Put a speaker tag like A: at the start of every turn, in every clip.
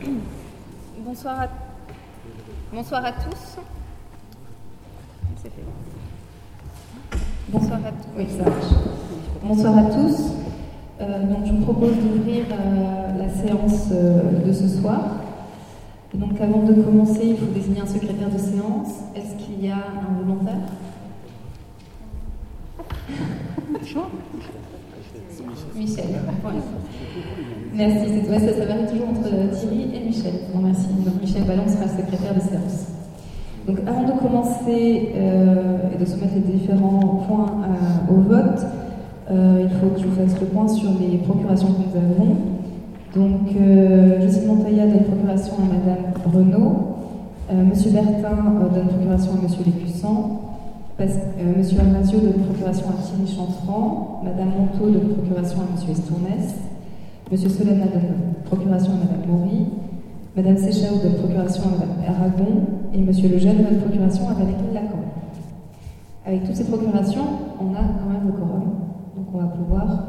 A: Bonsoir à tous. C'est fait. Bonsoir à tous. Oui, ça marche. Bonsoir à tous. Donc, je vous propose d'ouvrir la séance de ce soir. Donc, avant de commencer, il faut désigner un secrétaire de séance. Est-ce qu'il y a un volontaire? Michel. Ouais. Merci. Ça varie toujours entre Thierry et Michel. Bon, merci. Donc, Michel Ballon sera secrétaire de séance. Donc, avant de commencer et de soumettre les différents points au vote, il faut que je vous fasse le point sur les procurations que nous avons. Donc, Jocelyne Montoya donne procuration à Madame Renaud, Monsieur Bertin donne procuration à Monsieur Lécussant, Monsieur Amasio donne procuration à Thierry Chanfran, Madame Monteau donne procuration à Monsieur Estournès, Monsieur Solana donne procuration à Madame Maury, Madame Séchaou donne procuration à Madame Aragon et Monsieur Lejeune donne procuration à Valérie Lacan. Avec toutes ces procurations, on a quand même le quorum, donc on va pouvoir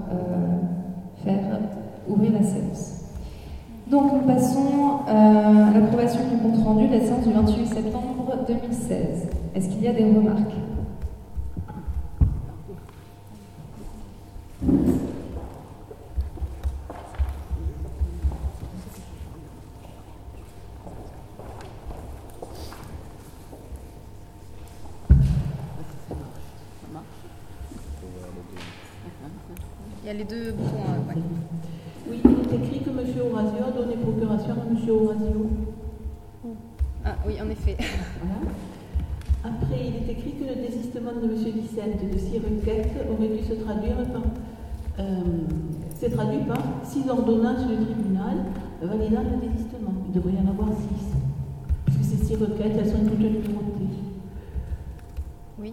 A: ouvrir la séance. Donc nous passons à l'approbation du compte rendu de la séance du 28 septembre 2016. Est-ce qu'il y a des remarques?
B: Il y a les deux boutons. Ouais.
C: Oui, il est écrit que M. Orazio a donné procuration à M. Orazio.
B: Ah oui, en effet.
C: Voilà. Après, il est écrit que le désistement de M. Dissent de 6 requêtes aurait dû se traduire par... c'est traduit par 6 ordonnances du tribunal validant le désistement. Il devrait y en avoir 6. Puisque ces 6 requêtes, elles sont toutes numérotées.
B: Oui.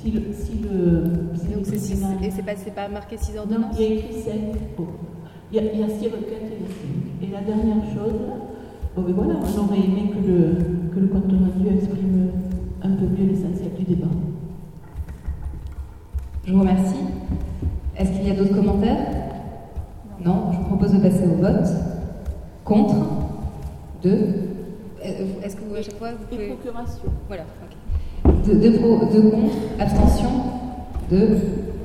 C: Donc
B: c'est pas marqué 6 ordonnances?
C: Non, il y a écrit 7. Oh. Il y a 6 requêtes et 5. Et la dernière chose, mais voilà, on aurait aimé que le compte rendu exprime un peu mieux l'essentiel du débat.
A: Je vous remercie. Est-ce qu'il y a d'autres commentaires? Non. Je vous propose de passer au vote. Contre? 2.
B: Est-ce que vous, à chaque fois, vous pouvez...
C: Et procuration.
B: Voilà, ok.
A: 2 contre, abstention, 2.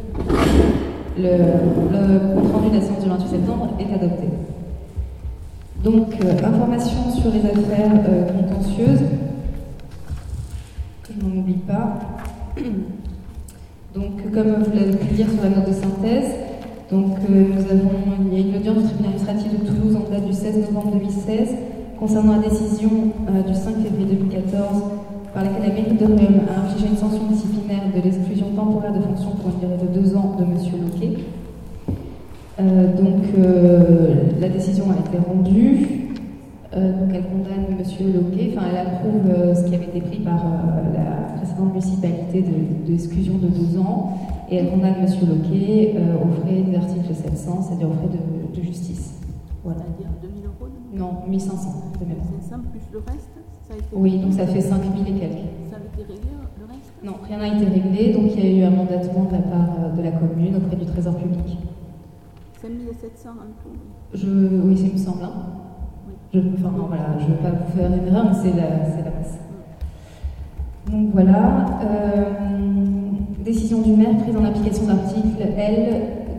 A: Le compte rendu de la séance du 28 septembre est adopté. Donc, information sur les affaires contentieuses, que je n'en oublie pas. Donc, comme vous l'avez pu lire sur la note de synthèse, donc, il y a une audience du tribunal administratif de Toulouse en date du 16 novembre 2016 concernant la décision du 5 février 2014 par laquelle la mairie d'Orléans a infligé une sanction disciplinaire de l'exclusion temporaire de fonction pour une durée de 2 ans de M. Loquet. La décision a été rendue. Donc elle condamne M. Loquet, elle approuve ce qui avait été pris par la précédente municipalité d'exclusion de 2 ans, et elle condamne M. Loquet aux frais des articles 700, c'est-à-dire aux frais de justice. Voilà.
C: C'est-à-dire 2 000 euros?
A: Non, 1 500.
C: 500 plus le reste? Ça a été
A: oui, donc ça fait 5 000 et quelques.
C: Ça a été réglé, le reste? Non,
A: rien n'a été réglé, donc il y a eu un mandatement de la part de la commune auprès du Trésor public.
C: 5 700 en tout?
A: Oui, ça me semble. Oui. Je ne veux pas vous faire une erreur, mais c'est la masse. Donc voilà. Décision du maire prise en application de l'article L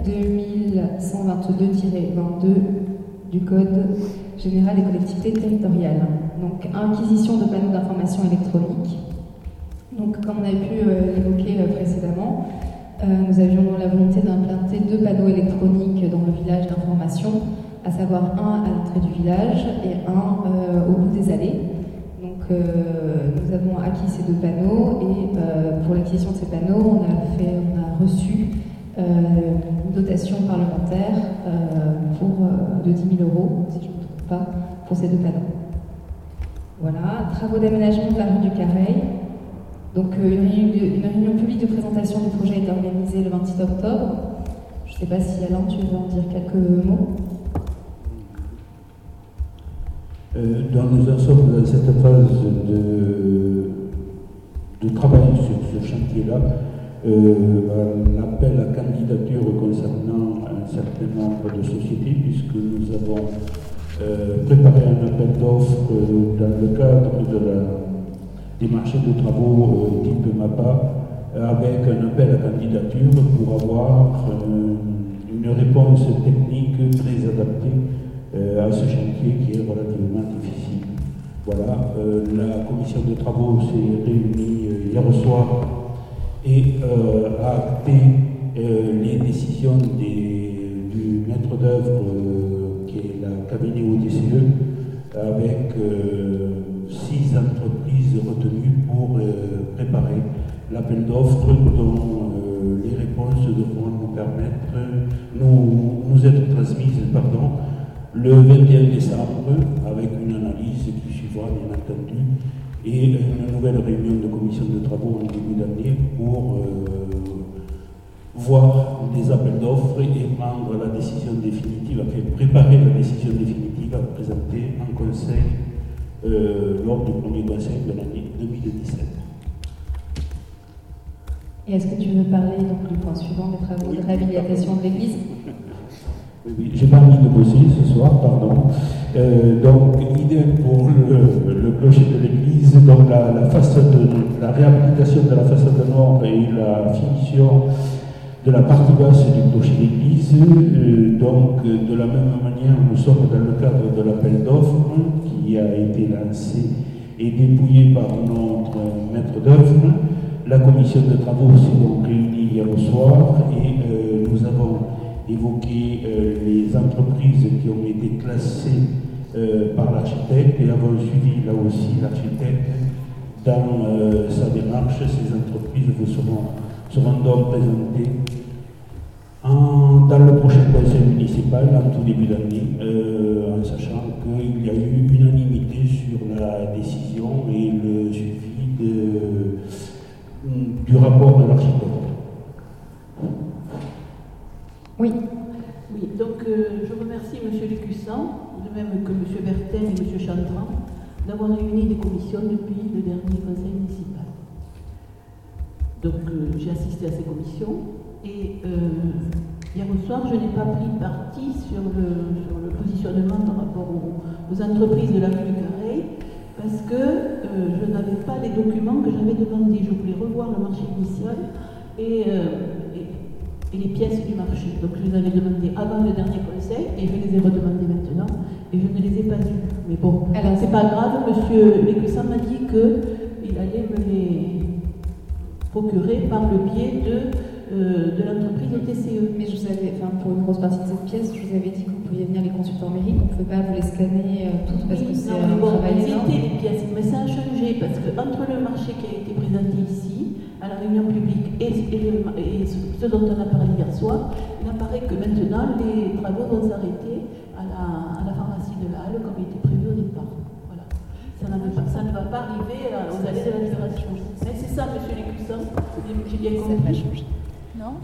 A: 2122-22 du Code général des collectivités territoriales. Donc, acquisition de panneaux d'information électronique. Donc, comme on avait pu l'évoquer précédemment, nous avions la volonté d'implanter 2 panneaux électroniques dans le village d'information, à savoir un à l'entrée du village et un au bout des allées. Donc, nous avons acquis ces 2 panneaux et pour l'acquisition de ces panneaux, on a reçu une dotation parlementaire de 10 000 euros, si je ne me trompe pas, pour ces 2 panneaux. Voilà, travaux d'aménagement de la rue du Carreil. Donc une réunion publique de présentation du projet a été organisée le 26 octobre. Je ne sais pas si Alain, tu veux en dire quelques mots.
D: Nous en sommes dans cette phase de travail sur ce chantier-là. L'appel à candidature concernant un certain nombre de sociétés, puisque nous avons préparer un appel d'offres dans le cadre des marchés de travaux type MAPA, avec un appel à candidature pour avoir une réponse technique très adaptée à ce chantier qui est relativement difficile. Voilà, la commission de travaux s'est réunie hier soir et a acté les décisions du maître d'œuvre qui est la cabinet ODCE avec 6 entreprises retenues pour préparer l'appel d'offres dont les réponses devront nous être transmises le 21 décembre avec une analyse qui suivra bien entendu et une nouvelle réunion de commission de travaux en début d'année pour voir les appels d'offres et prendre la décision définitive, préparer la décision définitive à présenter en conseil lors du premier conseil de l'année 2017.
A: Et est-ce que tu veux parler donc, du point suivant des travaux de réhabilitation de l'église?
D: Oui, j'ai pas envie de bosser ce soir, pardon. Donc, idée pour le clocher de l'église, donc la réhabilitation de la façade nord et la finition de la partie basse du clocher d'église. Donc, de la même manière, nous sommes dans le cadre de l'appel d'offres qui a été lancé et dépouillé par notre maître d'œuvre. La commission de travaux s'est donc réunie hier au soir et nous avons évoqué les entreprises qui ont été classées par l'architecte et avons suivi là aussi l'architecte dans sa démarche. Ces entreprises vous seront donc présentées dans le prochain conseil municipal en tout début d'année, en sachant qu'il y a eu unanimité sur la décision et le suivi du rapport de l'architecte.
A: Oui.
C: Oui, donc je remercie M. Lécussan, de même que M. Bertin et M. Chantran, d'avoir réuni des commissions depuis le dernier conseil municipal. Donc j'ai assisté à ces commissions et hier au soir, je n'ai pas pris parti sur le positionnement par rapport aux entreprises de la rue du Carré parce que je n'avais pas les documents que j'avais demandés. Je voulais revoir le marché initial et les pièces du marché. Donc je les avais demandées avant le dernier conseil et je les ai redemandées maintenant et je ne les ai pas eues. Mais bon, c'est pas grave, M. Lécussan m'a dit qu'il allait me les procurer par le biais de l'entreprise TCE.
A: Mais je vous avais, pour une grosse partie de cette pièce, je vous avais dit que vous pouviez venir les consulter en mairie, qu'on ne pouvait pas vous les scanner toutes parce que c'est un travail énorme.
C: Les pièces, mais ça a changé parce que entre le marché qui a été présenté ici, à la réunion publique et ce dont on a parlé hier soir, il apparaît que maintenant les travaux vont s'arrêter à la pharmacie de la Halle comme il était prévu au départ. Voilà. Ça ne va pas arriver aux allées de la libération. Mais c'est ça, M. Lécussan, j'ai bien compris.
B: Ça n'a pas changé. Non.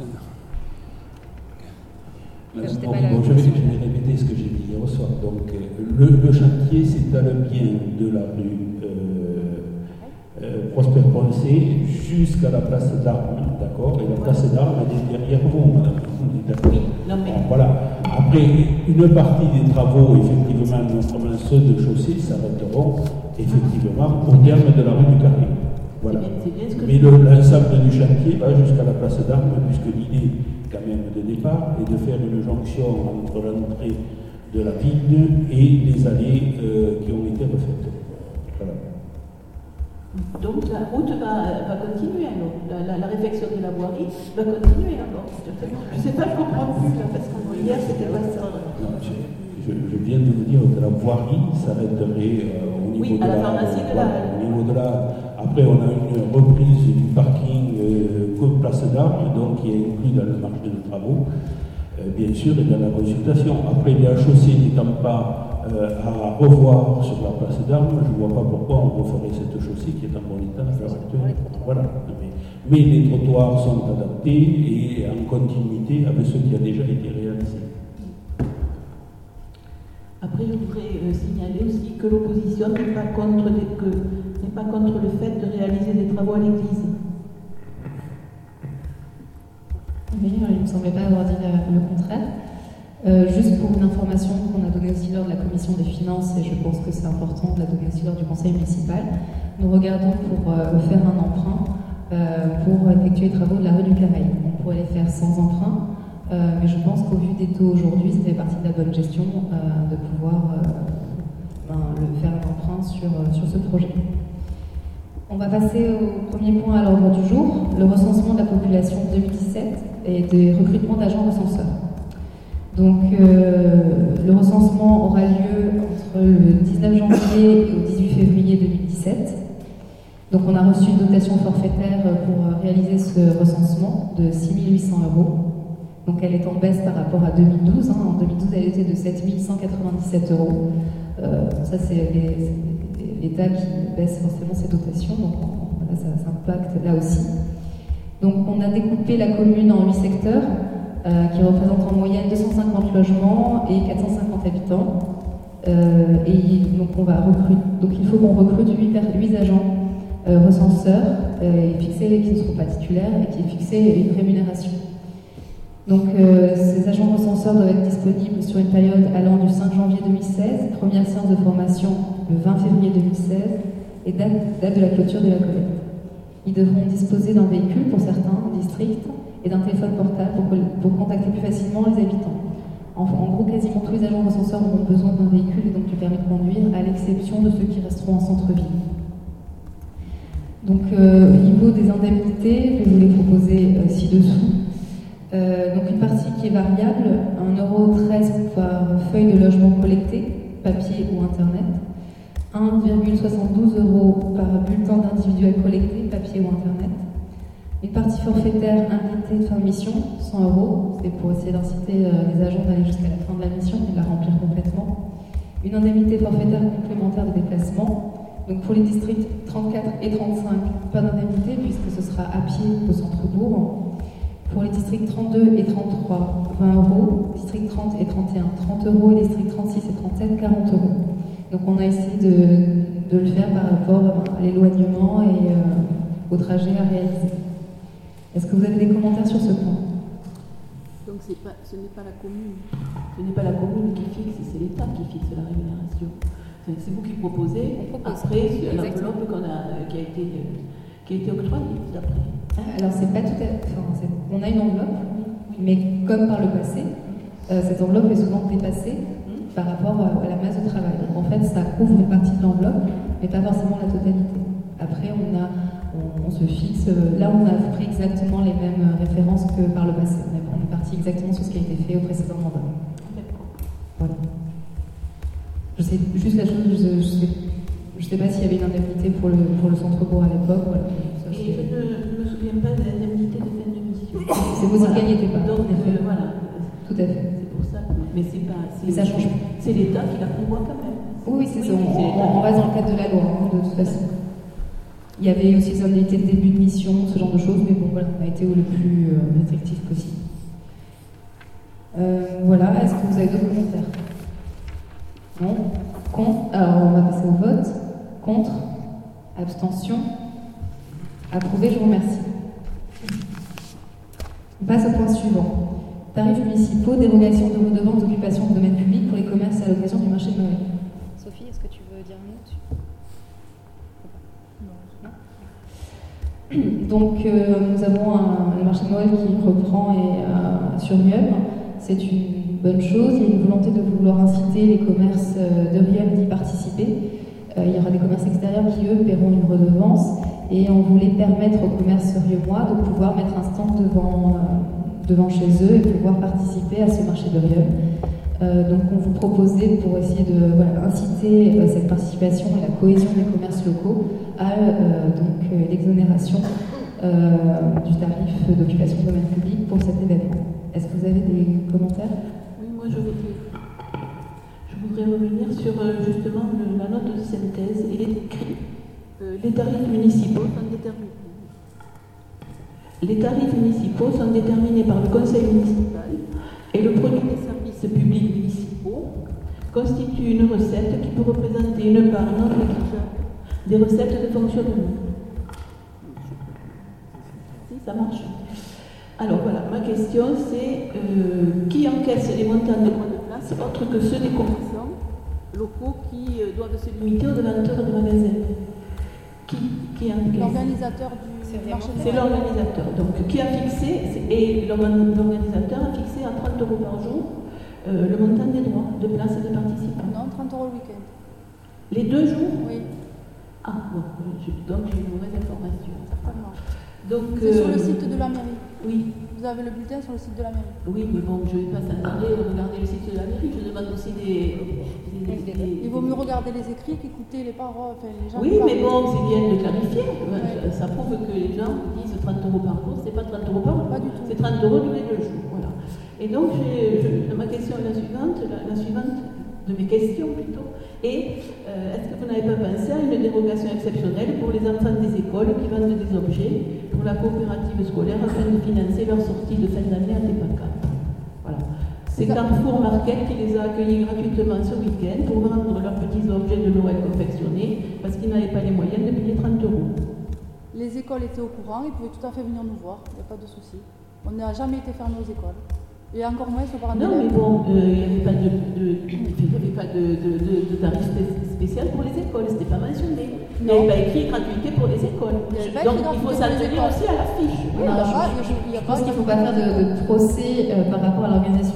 D: Je vais répéter ce que j'ai dit hier soir. Donc, le chantier s'étale bien de la rue Prosper Poncé jusqu'à la place d'Armes, d'accord? Et la place d'Armes, elle est derrière vous, madame.
C: Oui, non mais...
D: Bon, voilà. Après, une partie des travaux, effectivement, notamment ceux de chaussée, s'arrêteront effectivement au terme de la rue du Carré. Voilà. Mais l'ensemble du chantier va jusqu'à la place d'Armes, puisque l'idée, quand même, de départ est de faire une jonction entre l'entrée de la ville et les allées qui ont été refaites. Voilà.
C: Donc la route va continuer alors, la réfection de la voirie va continuer alors. Je ne sais pas, je ne comprends plus là, parce qu'hier c'était pas ça.
D: Non, je viens de vous dire que la voirie s'arrêterait au niveau
C: à la pharmacie de la Halle.
D: Au niveau de la... Après, on a une reprise du parking Place d'Armes, donc qui est inclus dans le marché de travaux, bien sûr, et dans la consultation. Après, les chaussées n'étant pas à revoir sur la place d'Armes, je ne vois pas pourquoi on referait cette chaussée qui est en bon état à l'heure actuelle. Voilà. Mais les trottoirs sont adaptés et en continuité avec ce qui a déjà été réalisé.
C: Après, je voudrais signaler aussi que l'opposition n'est pas contre le fait de réaliser des travaux à l'église.
A: Oui, il ne me semblait pas avoir dit le contraire. Juste pour une information qu'on a donnée aussi lors de la commission des finances, et je pense que c'est important de la donner aussi lors du conseil municipal, nous regardons pour faire un emprunt pour effectuer les travaux de la rue du Careil. On pourrait les faire sans emprunt, mais je pense qu'au vu des taux aujourd'hui, ça fait partie de la bonne gestion de pouvoir faire un emprunt sur ce projet. On va passer au premier point à l'ordre du jour, le recensement de la population 2017 et des recrutements d'agents recenseurs. Donc le recensement aura lieu entre le 19 janvier et au 18 février 2017. Donc on a reçu une dotation forfaitaire pour réaliser ce recensement de 6 800 €. Donc elle est en baisse par rapport à 2012. En 2012, elle était de 7 197 €. Ça, c'est l'État qui baisse forcément ses dotations. Donc voilà, ça impacte là aussi. Donc on a découpé la commune en 8 secteurs qui représentent en moyenne 250 logements et 450 habitants. Et donc on va recruter. Donc il faut qu'on recrute 8 agents recenseurs fixés, qui ne seront pas titulaires et qui est fixé une rémunération. Donc ces agents recenseurs doivent être disponibles sur une période allant du 5 janvier 2016, première séance de formation le 20 février 2016 et date de la clôture de la collecte. Ils devront disposer d'un véhicule pour certains districts et d'un téléphone portable pour contacter plus facilement les habitants. En gros, quasiment tous les agents recenseurs auront besoin d'un véhicule et donc du permis de conduire, à l'exception de ceux qui resteront en centre-ville. Donc au niveau des indemnités, je vais vous les proposer ci-dessous. Donc une partie qui est variable, 1,13 € par feuille de logement collecté, papier ou internet, 1,72 € par bulletin d'individuel collecté, papier ou internet, une partie forfaitaire indemnité de fin de mission, 100 €, c'est pour essayer d'inciter les agents d'aller jusqu'à la fin de la mission et de la remplir complètement, une indemnité forfaitaire complémentaire de déplacement. Donc pour les districts 34 et 35, pas d'indemnité puisque ce sera à pied au centre-bourg. Pour les districts 32 et 33, 20 €, districts 30 et 31, 30 € et districts 36 et 37, 40 €. Donc on a essayé de le faire par rapport à l'éloignement et au trajet à réaliser. Est-ce que vous avez des commentaires sur ce point?
C: Donc ce n'est pas la commune. Ce n'est pas la commune qui fixe, c'est l'État qui fixe la rémunération. C'est vous qui proposez, après l'enveloppe qui a été octroyée d'après.
A: Alors c'est pas tout à fait. On a une enveloppe, mais comme par le passé, cette enveloppe est souvent dépassée par rapport à la masse de travail. Donc en fait, ça couvre une partie de l'enveloppe, mais pas forcément la totalité. Après, on se fixe. Là, on a pris exactement les mêmes références que par le passé. On est parti exactement sur ce qui a été fait au précédent mandat. Voilà. Je sais juste la chose. Je sais pas s'il y avait une indemnité pour le centre-bourg à l'époque. Voilà.
C: Et je ne me souviens pas de l'indemnité de fin de mission.
A: C'est vous qui n'y étiez pas.
C: Donc voilà.
A: Tout à fait.
C: C'est pour ça. Mais c'est pas.
A: Mais ça change.
C: C'est l'État qui la prévoit quand même.
A: Oui, c'est ça. On reste dans le cadre de la loi, de toute façon. Il y avait aussi des indemnités de début de mission, ce genre de choses, mais bon, voilà, on a été le plus restrictif possible. Voilà. Est-ce que vous avez d'autres commentaires? Non. Contre. Alors, on va passer au vote. Contre. Abstention. Approuvé, je vous remercie. On passe au point suivant. Tarifs municipaux, dérogation de redevance d'occupation de domaine public pour les commerces à l'occasion du marché de Noël.
B: Sophie, est-ce que tu veux dire un mot dessus? Non.
A: Donc, nous avons le marché de Noël qui reprend sur Riom. C'est une bonne chose. Il y a une volonté de vouloir inciter les commerces de Riom d'y participer. Il y aura des commerces extérieurs qui, eux, paieront une redevance. Et on voulait permettre aux commerces riomois de pouvoir mettre un stand devant chez eux et pouvoir participer à ce marché de Riom. Donc on vous proposait, pour essayer de inciter cette participation et la cohésion des commerces locaux, à l'exonération du tarif d'occupation de domaine public pour cet événement. Est-ce que vous avez des commentaires?
C: Oui, moi je voudrais revenir sur justement la note de synthèse. Il est écrit les tarifs municipaux sont déterminés par le conseil municipal et le produit des services publics municipaux constitue une recette qui peut représenter une part non négligeable des recettes de fonctionnement. Si, ça marche. Alors voilà, ma question c'est qui encaisse les montants de droits de place autres que ceux des commerçants locaux qui doivent se limiter aux vendeurs de magasins? Qui encaisse?
B: L'organisateur du marché de
C: C'est l'organisateur. Donc qui a fixé, et l'organisateur a fixé à 30 € par jour le montant des droits de place des participants.
B: Non, 30 € le week-end.
C: Les 2 jours?
B: Oui.
C: Ah bon, donc j'ai une mauvaise information.
B: Certainement.
C: Donc,
B: c'est sur le site de la mairie.
C: Oui.
B: Vous avez le bulletin sur le site de la mairie.
C: Oui, mais bon, je ne vais pas s'attarder à regarder le site de la mairie. Je demande aussi
B: Il vaut mieux regarder les écrits qu'écouter les paroles. Enfin, les gens
C: oui, mais bon, c'est bien de clarifier. Ouais. Ça prouve que les gens disent 30 € par jour. C'est pas 30 € par jour.
B: Pas du tout.
C: C'est 30 € tous les 2 jours. Voilà. Et donc, ma question est la suivante de mes questions plutôt. Et est-ce que vous n'avez pas pensé à une dérogation exceptionnelle pour les enfants des écoles qui vendent des objets pour la coopérative scolaire afin de financer leur sortie de fin d'année à Tepaka? Voilà. C'est Carrefour Market qui les a accueillis gratuitement ce week-end pour vendre leurs petits objets de Noël confectionnés parce qu'ils n'avaient pas les moyens de payer 30 €.
B: Les écoles étaient au courant, ils pouvaient tout à fait venir nous voir, il n'y a pas de souci. On n'a jamais été fermé aux écoles. Et encore moins sur parents d'élèves.
C: Non, mais bon, il n'y avait pas de tarif spécial pour les écoles, c'était pas mentionné. Il n'y avait pas écrit gratuité pour les écoles. Donc il faut s'atteler aussi à la fiche.
A: Oui, je pense qu'il ne faut pas faire de procès par rapport à l'organisation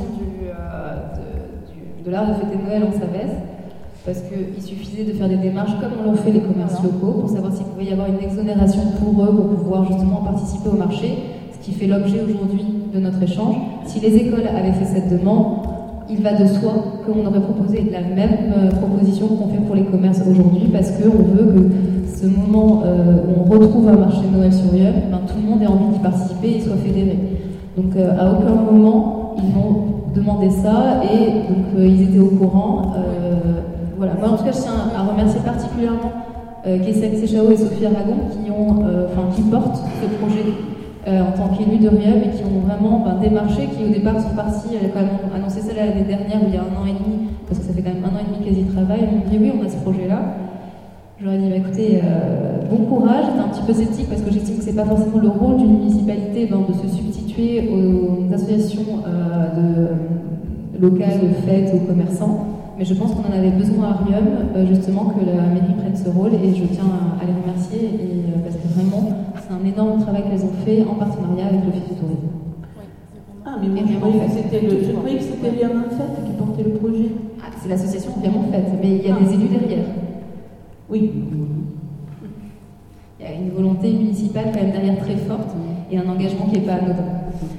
A: de l'art de fêter Noël en Savès, parce qu'il suffisait de faire des démarches comme l'ont fait les commerces locaux pour savoir s'il pouvait y avoir une exonération pour eux pour pouvoir justement participer au marché, ce qui fait l'objet aujourd'hui de notre échange. Si les écoles avaient fait cette demande, il va de soi qu'on aurait proposé la même proposition qu'on fait pour les commerces aujourd'hui, parce qu'on veut que ce moment où on retrouve un marché de Noël sur Riom, tout le monde ait envie d'y participer et soit fédéré. Donc à aucun moment ils m'ont demandé ça et donc ils étaient au courant. Voilà. Moi en tout cas je tiens à remercier particulièrement Kessel Séchao et Sophie Aragon qui portent ce projet en tant qu'élus de Riom et qui ont vraiment démarché, qui au départ sont partis, quand même annoncé ça l'année dernière ou il y a 1 an et demi, parce que ça fait quand même 1 an et demi quasi de travail, ils m'ont dit oui on a ce projet-là. Je leur ai dit écoutez, bon courage, j'étais un petit peu sceptique parce que j'estime que c'est pas forcément le rôle d'une municipalité de se substituer aux associations locales, fêtes, aux commerçants. Mais je pense qu'on en avait besoin à Riom, justement, que la mairie prenne ce rôle et je tiens à les remercier parce que vraiment, c'est un énorme travail qu'elles ont fait en partenariat avec l'Office du tourisme.
C: Ah, mais moi, je croyais que c'était Riom en Fête qui portait le projet.
A: Ah, c'est l'association Riom en Fête, mais il y a des élus derrière.
C: Oui.
A: Il y a une volonté municipale quand même derrière très forte et un engagement qui n'est pas anodin.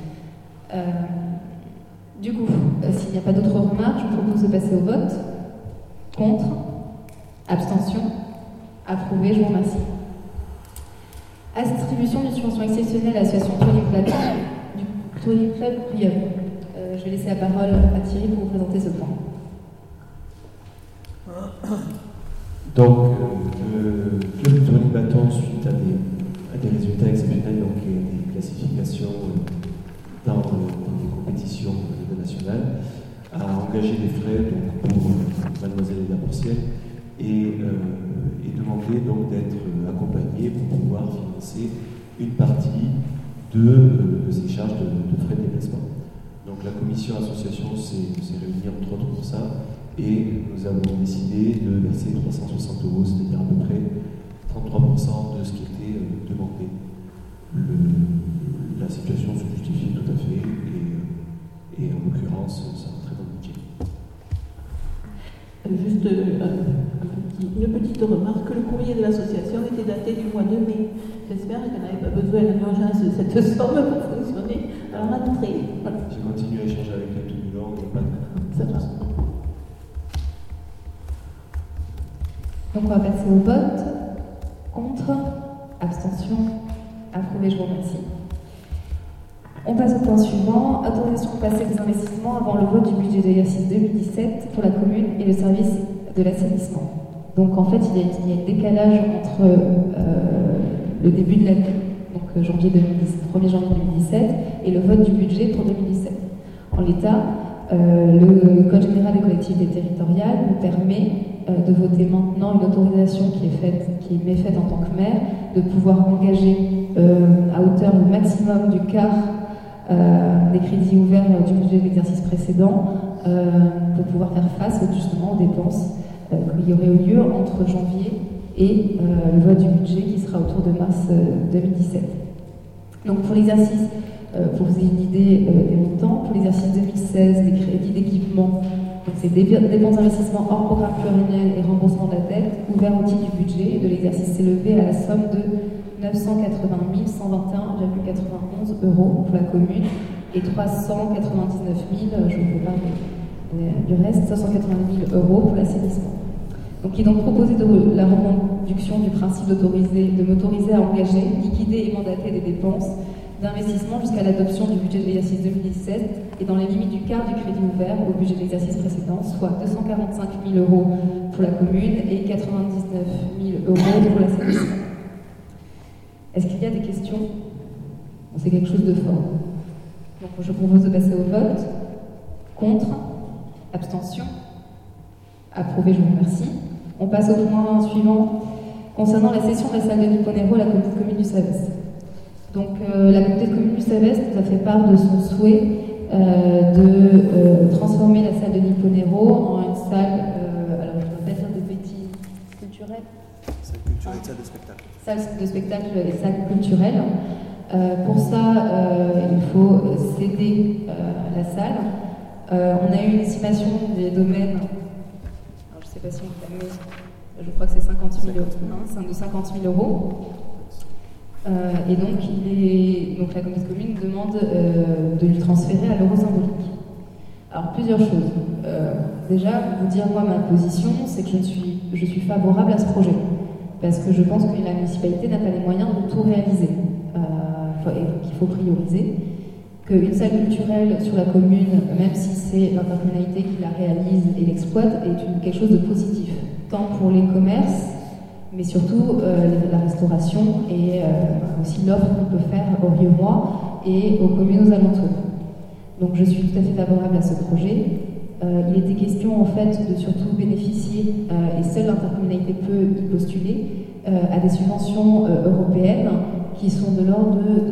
A: Du coup, s'il n'y a pas d'autres remarques, je vous propose de passer au vote. Contre, abstention, approuvé, je vous remercie. Attribution d'une subvention exceptionnelle à l'association Touring Club Riom. Je vais laisser la parole à Thierry pour vous présenter ce point.
E: Donc, le club Touring Bâton, suite à des résultats exceptionnels, donc des classifications dans des compétitions nationales, a engagé des frais donc, pour Mademoiselle et la Boursière et demandé donc d'être accompagné pour pouvoir financer une partie de ces charges de frais de déplacement. Donc la commission association s'est réunie entre autres pour ça et nous avons décidé de verser 360 €, c'est-à-dire à peu près 33% de ce qui était demandé. La situation se justifie tout à fait et en l'occurrence, ça rentrait dans le budget.
C: Juste une petite remarque, le courrier de l'association était daté du mois de mai. J'espère qu'elle n'avait pas besoin en urgence de cette somme pour fonctionner à la rentrée. Voilà.
E: J'ai continué à échanger avec elle tout du long, et pas de...
C: Ça va.
A: Donc on va passer au vote. Contre, abstention, approuvé, je vous remercie. On passe au point suivant, autorisation de passer des investissements avant le vote du budget de l'exercice 2017 pour la commune et le service de l'assainissement. Donc en fait, il y a un décalage entre le début de l'année, donc 1er janvier 2017, et le vote du budget pour 2017. En l'état, le Code général des collectivités territoriales nous permet de voter maintenant une autorisation qui m'est faite en tant que maire, de pouvoir engager à hauteur du maximum du quart des crédits ouverts du budget de l'exercice précédent pour pouvoir faire face justement aux dépenses qu'il y aurait eu lieu entre janvier et le vote du budget qui sera autour de mars 2017. Donc pour l'exercice, pour vous ayez une idée des montants, pour l'exercice 2016, les crédits d'équipement, c'est dépenses d'investissement hors programme pluriannuel et remboursement de la dette, ouverts au titre du budget de l'exercice s'est élevé à la somme de 980 121,91 € pour la commune et 399 000, je vous parle du reste, 590 000 € pour l'assainissement. Donc il est donc proposé de la reconduction du principe de m'autoriser à engager, liquider et mandater des dépenses d'investissement jusqu'à l'adoption du budget de l'exercice 2017 et dans les limites du quart du crédit ouvert au budget de l'exercice précédent, soit 245 000 € pour la commune et 99 000 € pour l'assainissement. Est-ce qu'il y a des questions? C'est quelque chose de fort. Donc je propose de passer au vote. Contre? Abstention? Approuvé, je vous remercie. On passe au point suivant concernant la cession de la salle de Niponero à la communauté de communes du Savès. Donc la communauté de communes du Savès nous a fait part de son souhait de transformer la salle de Niponero en une salle, alors je ne vais pas faire de bêtises, culturelle.
E: Salle culturelle, salle de spectacle.
A: Salle de spectacle et salle culturelle. Pour ça, il faut céder la salle. On a eu une estimation des domaines, alors je ne sais pas si on le met, je crois que c'est 50 000 €, c'est de 50 000 €. Et donc, donc la communauté de communes demande de lui transférer à l'euro symbolique. Alors, plusieurs choses. Déjà, vous dire, moi, ma position, c'est que je suis favorable à ce projet. Parce que je pense que la municipalité n'a pas les moyens de tout réaliser. Et qu'il faut prioriser. Qu'une salle culturelle sur la commune, même si c'est l'intercommunalité qui la réalise et l'exploite, est quelque chose de positif. Tant pour les commerces, mais surtout la restauration et aussi l'offre qu'on peut faire aux Rieumois et aux communes aux alentours. Donc je suis tout à fait favorable à ce projet. Il était question en fait de surtout bénéficier, et seule l'intercommunalité peut y postuler, à des subventions européennes qui sont de l'ordre de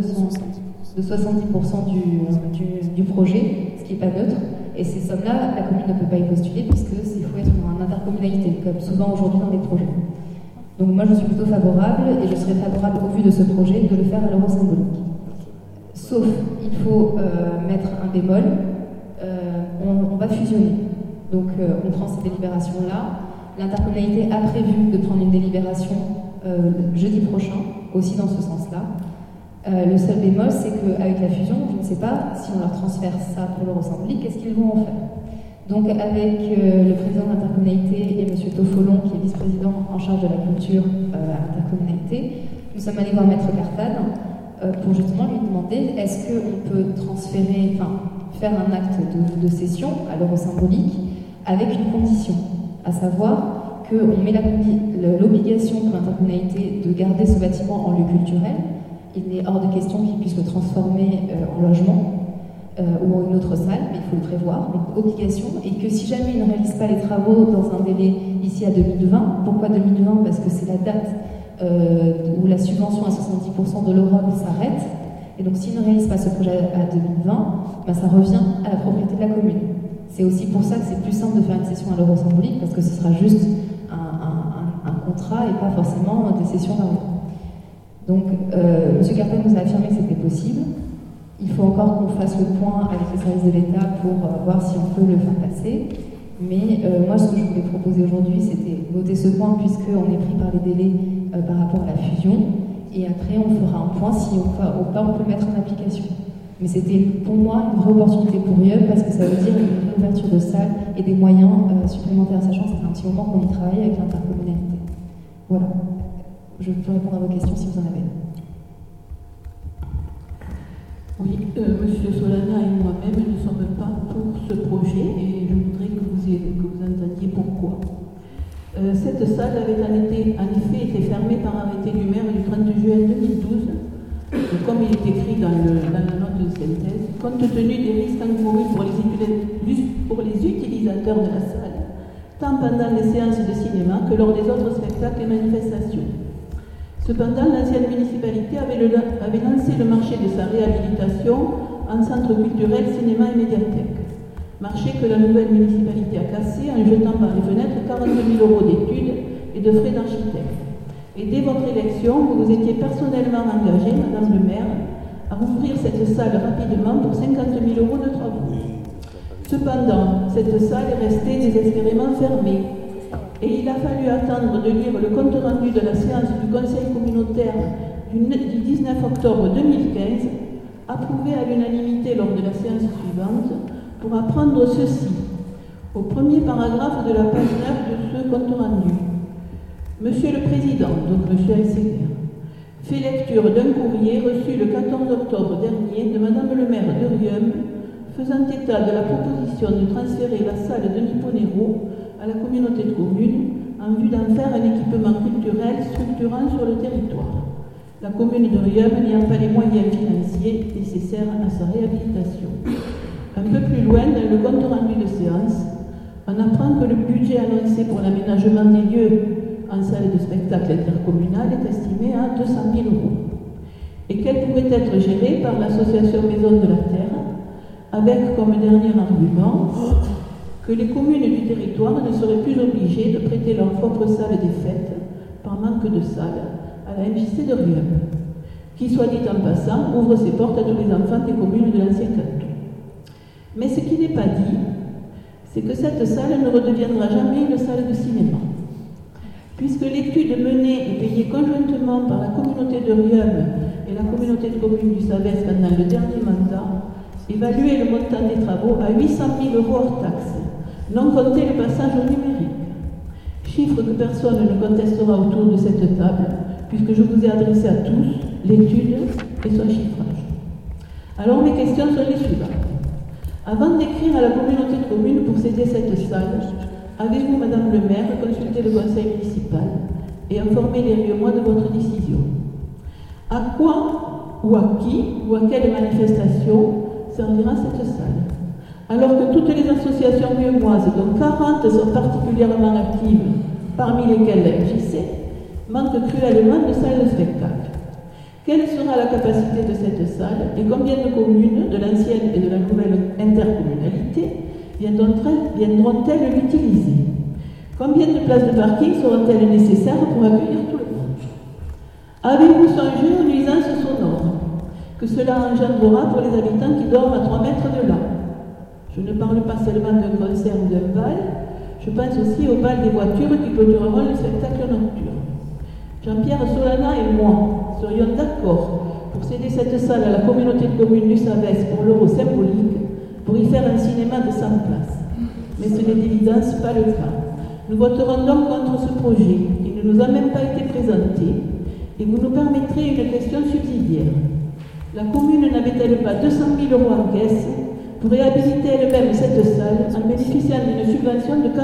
A: 70% du projet, ce qui n'est pas neutre. Et ces sommes-là, la commune ne peut pas y postuler puisqu'il faut être dans une intercommunalité, comme souvent aujourd'hui dans les projets. Donc moi je suis plutôt favorable et je serais favorable au vu de ce projet de le faire à l'euro symbolique. Sauf, il faut mettre un bémol, on va fusionner. Donc on prend ces délibérations-là. L'intercommunalité a prévu de prendre une délibération jeudi prochain, aussi dans ce sens-là. Le seul bémol, c'est qu'avec la fusion, je ne sais pas si on leur transfère ça pour l'euro symbolique, qu'est-ce qu'ils vont en faire. Donc avec le président de l'intercommunalité et M. Toffolon, qui est vice-président en charge de la culture à l'intercommunalité, nous sommes allés voir Maître Cartane pour justement lui demander est-ce qu'on peut transférer, faire un acte de cession à l'euro symbolique avec une condition, à savoir qu'on met l'obligation pour l'intercommunalité de garder ce bâtiment en lieu culturel. Il est hors de question qu'il puisse le transformer en logement ou en une autre salle, mais il faut le prévoir, donc obligation, et que si jamais il ne réalise pas les travaux dans un délai ici à 2020, pourquoi 2020? Parce que c'est la date où la subvention à 70% de l'Europe s'arrête, et donc s'il ne réalise pas ce projet à 2020, ça revient à la propriété de la commune. C'est aussi pour ça que c'est plus simple de faire une cession à l'euro symbolique, parce que ce sera juste un contrat et pas forcément des cessions d'argent. Donc, M. Cartane nous a affirmé que c'était possible. Il faut encore qu'on fasse le point avec les services de l'État pour voir si on peut le faire passer. Mais moi, ce que je voulais proposer aujourd'hui, c'était voter ce point puisqu'on est pris par les délais par rapport à la fusion. Et après, on fera un point si on peut le mettre en application. Mais c'était pour moi une vraie opportunité pour Rieux parce que ça veut dire une ouverture de salle et des moyens supplémentaires, sachant que ça fait un petit moment qu'on y travaille avec l'intercommunalité. Voilà. Je peux répondre à vos questions si vous en avez.
C: Oui, Monsieur Solana et moi-même ne sommes pas pour ce projet et je voudrais que vous entendiez pourquoi. Cette salle avait en effet été fermée par arrêté du maire du 30 juin 2012, comme il est écrit dans la note de synthèse, compte tenu des risques encourus pour les utilisateurs de la salle, tant pendant les séances de cinéma que lors des autres spectacles et manifestations. Cependant, l'ancienne municipalité avait lancé le marché de sa réhabilitation en centre culturel, cinéma et médiathèque. Marché que la nouvelle municipalité a cassé en jetant par les fenêtres 42 000 € d'études et de frais d'architecte. Et dès votre élection, vous vous étiez personnellement engagé, Madame le maire, à rouvrir cette salle rapidement pour 50 000 € de travaux. Cependant, cette salle est restée désespérément fermée. Et il a fallu attendre de lire le compte rendu de la séance du Conseil communautaire du 19 octobre 2015, approuvé à l'unanimité lors de la séance suivante, pour apprendre ceci, au premier paragraphe de la page 9 de ce compte rendu. Monsieur le Président, donc Monsieur Elseguer, fait lecture d'un courrier reçu le 14 octobre dernier de Madame le maire de Riom, faisant état de la proposition de transférer la salle de Niponero à la communauté de communes en vue d'en faire un équipement culturel structurant sur le territoire. La commune de Riom n'ayant pas les moyens financiers nécessaires à sa réhabilitation. Un peu plus loin, dans le compte rendu de séance, on apprend que le budget annoncé pour l'aménagement des lieux en salle de spectacle intercommunale est estimé à 200 000 € et qu'elle pourrait être gérée par l'association Maison de la Terre, avec comme dernier argument que les communes du territoire ne seraient plus obligées de prêter leur propre salle des fêtes par manque de salle à la MJC de Riom, qui, soit dit en passant, ouvre ses portes à tous les enfants des communes de l'ancien canton. Mais ce qui n'est pas dit, c'est que cette salle ne redeviendra jamais une salle de cinéma, puisque l'étude menée et payée conjointement par la communauté de Riom et la communauté de communes du Savès pendant le dernier mandat évaluait le montant des travaux à 800 000 € hors taxes, non compté le passage au numérique. Chiffre que personne ne contestera autour de cette table, puisque je vous ai adressé à tous l'étude et son chiffrage. Alors mes questions sont les suivantes. Avant d'écrire à la communauté de communes pour céder cette salle, avez-vous, Madame le maire, consulté le conseil municipal et informé les Riomois de votre décision? À quoi ou à qui ou à quelle manifestation servira cette salle? Alors que toutes les associations riomoises, dont 40 sont particulièrement actives, parmi lesquelles la MJC, manquent cruellement de salles de spectacle. Quelle sera la capacité de cette salle et combien de communes de l'ancienne et de la nouvelle intercommunalité viendront-elles l'utiliser? Combien de places de parking seront-elles nécessaires pour accueillir tout le monde? Avez-vous songé aux nuisances sonores que cela engendrera pour les habitants qui dorment à 3 mètres de là? Je ne parle pas seulement d'un concert ou d'un bal, je pense aussi au bal des voitures qui clôtureront le spectacle nocturne. Jean-Pierre Solana et moi serions d'accord pour céder cette salle à la communauté de communes du Savès pour l'euro symbolique, pour y faire un cinéma de 100 places. Mais ce n'est d'évidence pas le cas. Nous voterons donc contre ce projet. Il ne nous a même pas été présenté et vous nous permettrez une question subsidiaire. La commune n'avait-elle pas 200 000 € en caisse pour réhabiliter elle-même cette salle en bénéficiant d'une subvention de 40%,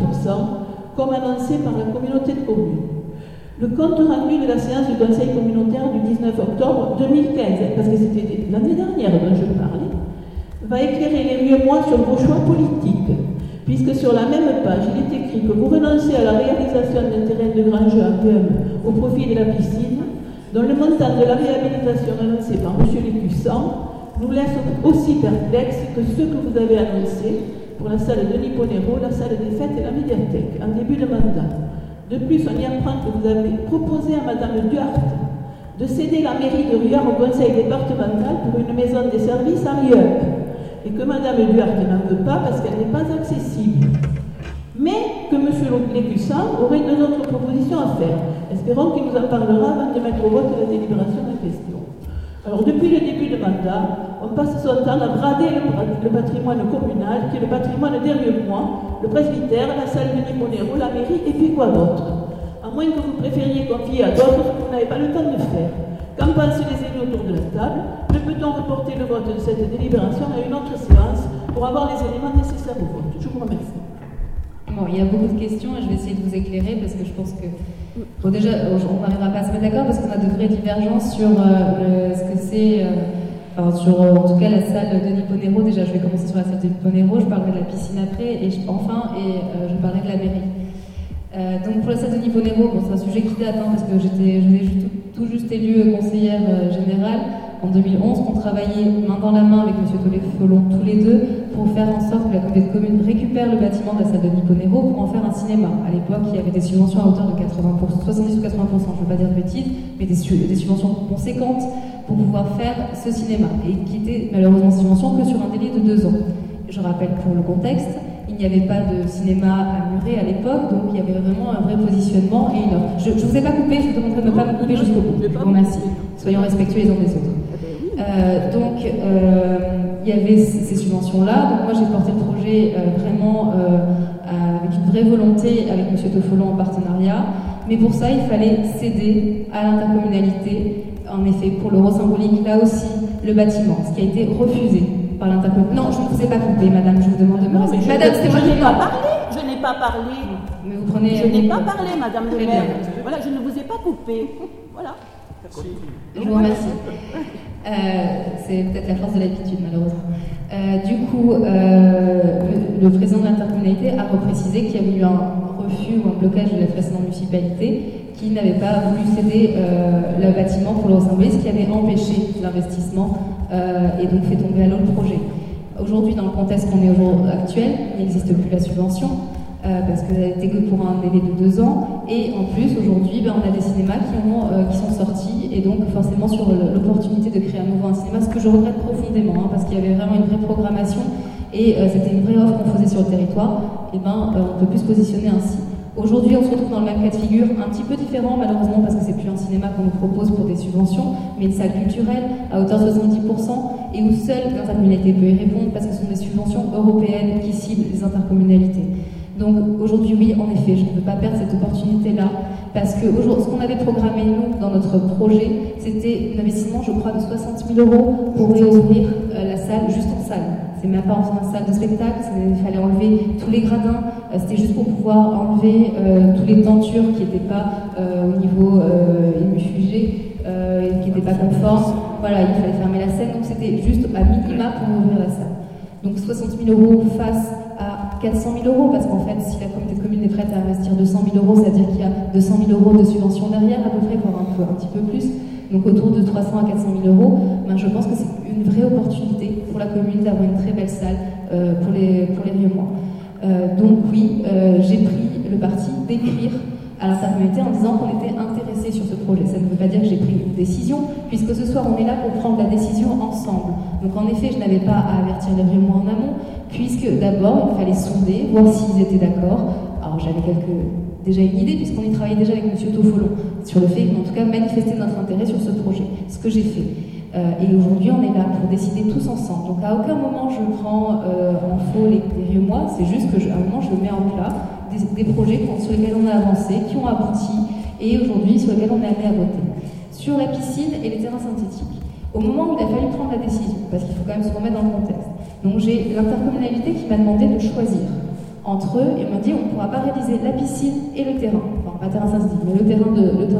C: comme annoncé par la communauté de communes? Le compte rendu de la séance du Conseil communautaire du 19 octobre 2015, parce que c'était l'année dernière dont je parlais, va éclairer les Riomois sur vos choix politiques, puisque sur la même page, il est écrit que vous renoncez à la réalisation d'un terrain de grand jeu à Riom au profit de la piscine, dont le montant de la réhabilitation annoncé par M. Lécussan nous laisse aussi perplexes que ceux que vous avez annoncés pour la salle de Niponero, la salle des fêtes et la médiathèque, en début de mandat. De plus, on y apprend que vous avez proposé à Madame Duarte de céder la mairie de Riom au conseil départemental pour une maison des services à Riom, et que Madame Duarte n'en veut pas parce qu'elle n'est pas accessible. Mais que M. Lécussan aurait deux autres propositions à faire. Espérons qu'il nous en parlera avant de mettre au vote la délibération en question. Alors, depuis le début du mandat, on passe son temps à brader le patrimoine communal, qui est le patrimoine des Riomois, le presbytère, la salle de Niponero, la mairie, et puis quoi d'autre? À moins que vous préfériez confier à d'autres ce que vous n'avez pas le temps de faire. Qu'en pensent les élus autour de la table? Ne peut-on reporter le vote de cette délibération à une autre séance pour avoir les éléments nécessaires au vote? Je vous remercie.
A: Bon, il y a beaucoup de questions et je vais essayer de vous éclairer parce que je pense que... Bon, déjà, on n'arrivera pas à se mettre d'accord parce qu'on a de vraies divergences sur ce que c'est... sur en tout cas la salle de Niponero. Déjà, je vais commencer sur la salle de Niponero, je parlerai de la piscine après et je parlerai de la mairie. Donc pour la salle de Niponero, bon, c'est un sujet qui date parce que je l'ai tout juste élue conseillère générale. en 2011, qu'on travaillait main dans la main avec M. Tollet-Folon tous les deux pour faire en sorte que la communauté de communes récupère le bâtiment de la salle de Niponero pour en faire un cinéma. À l'époque, il y avait des subventions à hauteur de 80%, 70 ou 80%, je ne veux pas dire de bêtises, mais des subventions conséquentes pour pouvoir faire ce cinéma, et qui était malheureusement subvention que sur un délai de 2 ans. Je rappelle pour le contexte, il n'y avait pas de cinéma à Muret à l'époque, donc il y avait vraiment un vrai positionnement et une offre. Je ne vous ai pas coupé, je vous demanderai de ne pas me couper jusqu'au bout. Je vous remercie. Soyons respectueux les uns des autres. Il y avait ces subventions-là. Donc moi j'ai porté le projet vraiment avec une vraie volonté avec M. Toffolon en partenariat. Mais pour ça, il fallait céder à l'intercommunalité. En effet, pour l'euro symbolique, là aussi, le bâtiment, ce qui a été refusé par l'intercommunalité. Non, je ne vous ai pas coupé, madame, je vous demande de me respecter. Madame, c'est moi qui
C: n'ai pas parlé. Je n'ai pas parlé.
A: Mais vous prenez...
C: Je n'ai pas parlé, madame le maire. Voilà, je ne vous ai pas coupé. Voilà.
A: Je vous remercie. C'est peut-être la force de l'habitude, malheureusement. Du coup, le président de l'intercommunalité a reprécisé qu'il y avait eu un refus ou un blocage de la précédente municipalité qui n'avait pas voulu céder le bâtiment pour le rassembler, ce qui avait empêché l'investissement et donc fait tomber à l'eau le projet. Aujourd'hui, dans le contexte qu'on est actuel, il n'existe plus la subvention. Parce qu'elle n'a été que pour un délai de 2 ans, et en plus aujourd'hui on a des cinémas qui sont sortis, et donc forcément sur l'opportunité de créer à nouveau un cinéma, ce que je regrette profondément, parce qu'il y avait vraiment une vraie programmation et c'était une vraie offre qu'on faisait sur le territoire, et on ne peut plus se positionner ainsi. Aujourd'hui, on se retrouve dans le même cas de figure, un petit peu différent malheureusement parce que c'est plus un cinéma qu'on nous propose pour des subventions, mais une salle culturelle à hauteur de 70%, et où seule l'intercommunalité peut y répondre parce que ce sont des subventions européennes qui ciblent les intercommunalités. Donc aujourd'hui, oui, en effet, je ne veux pas perdre cette opportunité-là, parce que ce qu'on avait programmé, nous, dans notre projet, c'était un investissement, je crois, de 60 000 € pour réouvrir la salle, juste en salle. C'est même pas en salle de spectacle, il fallait enlever tous les gradins, c'était juste pour pouvoir enlever tous les tentures qui n'étaient pas au niveau hémifugé, qui n'étaient pas conformes. Voilà, il fallait fermer la scène, donc c'était juste à minima pour ouvrir la salle. Donc 60 000 € face à 400 000 €, parce qu'en fait, si la communauté de communes est prête à investir 200 000 €, c'est-à-dire qu'il y a 200 000 € de subvention derrière, à peu près, voire un petit peu plus, donc autour de 300 à 400 000 €, je pense que c'est une vraie opportunité pour la commune d'avoir une très belle salle pour les Rieumois. Donc oui, j'ai pris le parti d'écrire à l'intercommunalité en disant qu'on était intéressé sur ce projet. Ça ne veut pas dire que j'ai pris une décision, puisque ce soir on est là pour prendre la décision ensemble. Donc en effet, je n'avais pas à avertir les Rieumois en amont, puisque d'abord il fallait sonder, voir s'ils étaient d'accord. Alors j'avais déjà une idée, puisqu'on y travaillait déjà avec M. Toffolon, sur le fait qu'en tout cas manifester notre intérêt sur ce projet, ce que j'ai fait. Et aujourd'hui, on est là pour décider tous ensemble. Donc à aucun moment je prends en faux les Rieumois, c'est juste qu'à un moment je mets en plat des projets sur lesquels on a avancé, qui ont abouti, et aujourd'hui sur lesquels on est amené à voter. Sur la piscine et les terrains synthétiques, au moment où il a fallu prendre la décision, parce qu'il faut quand même se remettre dans le contexte, donc j'ai l'intercommunalité qui m'a demandé de choisir entre eux, et m'a dit on ne pourra pas réaliser la piscine et le terrain, enfin pas terrain synthétique, mais le terrain.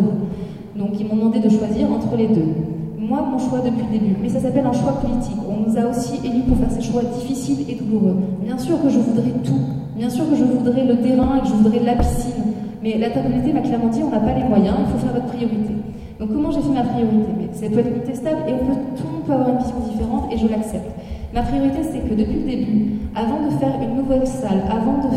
A: Donc ils m'ont demandé de choisir entre les deux. Moi, mon choix depuis le début, mais ça s'appelle un choix politique. On nous a aussi élus pour faire ces choix difficiles et douloureux. Bien sûr que je voudrais tout. Bien sûr que je voudrais le terrain et que je voudrais la piscine. Mais l'intercommunalité m'a clairement dit on n'a pas les moyens, il faut faire votre priorité. Donc comment j'ai fait ma priorité? Mais ça peut être contestable et tout le monde peut avoir une vision différente et je l'accepte. Ma priorité, c'est que depuis le début, avant de faire une nouvelle salle, avant de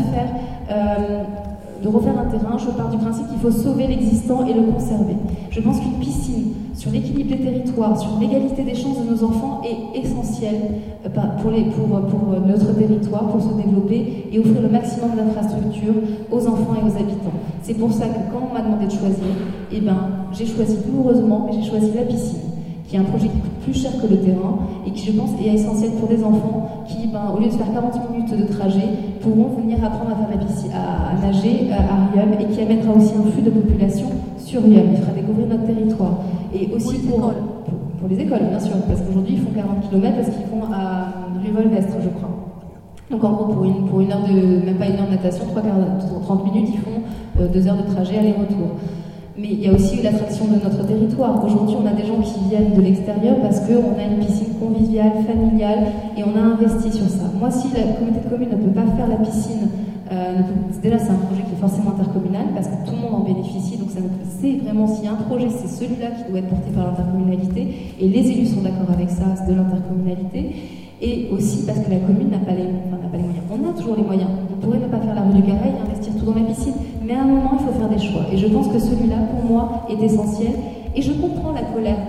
A: refaire un terrain, je pars du principe qu'il faut sauver l'existant et le conserver. Je pense qu'une piscine sur l'équilibre des territoires, sur l'égalité des chances de nos enfants est essentielle pour notre territoire, pour se développer et offrir le maximum d'infrastructures aux enfants et aux habitants. C'est pour ça que quand on m'a demandé de choisir, j'ai choisi douloureusement, mais j'ai choisi la piscine, qui est un projet qui coûte plus cher que le terrain et qui, je pense, est essentiel pour des enfants qui, au lieu de faire 40 minutes de trajet, pourront venir apprendre à faire la piscine, à nager à Riom, et qui amènera aussi un flux de population sur Riom. Il fera découvrir notre territoire. Et aussi pour les écoles, bien sûr, parce qu'aujourd'hui, ils font 40 km parce qu'ils vont à Rivol-Vestre, je crois. Donc en gros, pour une heure même pas une heure de natation, 30 minutes, ils font 2 heures de trajet aller-retour. Mais il y a aussi l'attraction de notre territoire. Aujourd'hui, on a des gens qui viennent de l'extérieur parce qu'on a une piscine conviviale, familiale, et on a investi sur ça. Moi, si la communauté de communes ne peut pas faire la piscine Déjà, c'est un projet qui est forcément intercommunal parce que tout le monde en bénéficie. Donc, c'est vraiment, s'il y a un projet, c'est celui-là qui doit être porté par l'intercommunalité. Et les élus sont d'accord avec ça, c'est de l'intercommunalité. Et aussi parce que la commune n'a pas les moyens. On a toujours les moyens. On pourrait ne pas faire la rue du Carré et investir tout dans la piscine. Mais à un moment, il faut faire des choix. Et je pense que celui-là, pour moi, est essentiel. Et je comprends la colère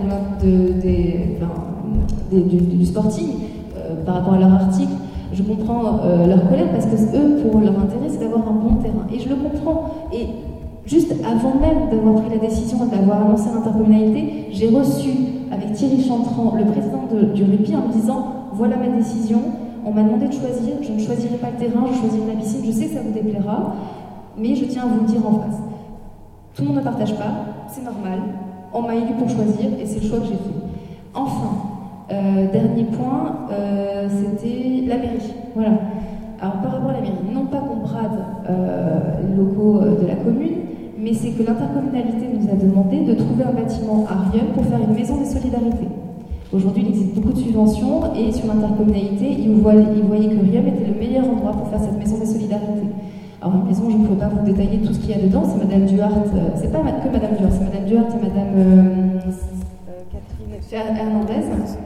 A: du Sporting par rapport à leur article. Je comprends leur colère parce que eux, pour leur intérêt, c'est d'avoir un bon terrain. Et je le comprends. Et juste avant même d'avoir pris la décision d'avoir annoncé l'intercommunalité, j'ai reçu avec Thierry Chantran, le président du rugby, en me disant « Voilà ma décision, on m'a demandé de choisir, je ne choisirai pas le terrain, je choisirai la piscine, je sais que ça vous déplaira, mais je tiens à vous le dire en face. Tout le monde ne partage pas, c'est normal, on m'a élu pour choisir et c'est le choix que j'ai fait. Enfin, dernier point, c'était la mairie. Voilà. Alors par rapport à la mairie, non pas qu'on brade les locaux de la commune, mais c'est que l'intercommunalité nous a demandé de trouver un bâtiment à Riom pour faire une maison des solidarités. Aujourd'hui, il existe beaucoup de subventions et sur l'intercommunalité, ils voyaient que Riom était le meilleur endroit pour faire cette maison des solidarités. Alors une maison, je ne pourrais pas vous détailler tout ce qu'il y a dedans, c'est Madame Duhart, c'est pas que Madame Duhart, c'est Madame Duhart et Madame Catherine Hernandez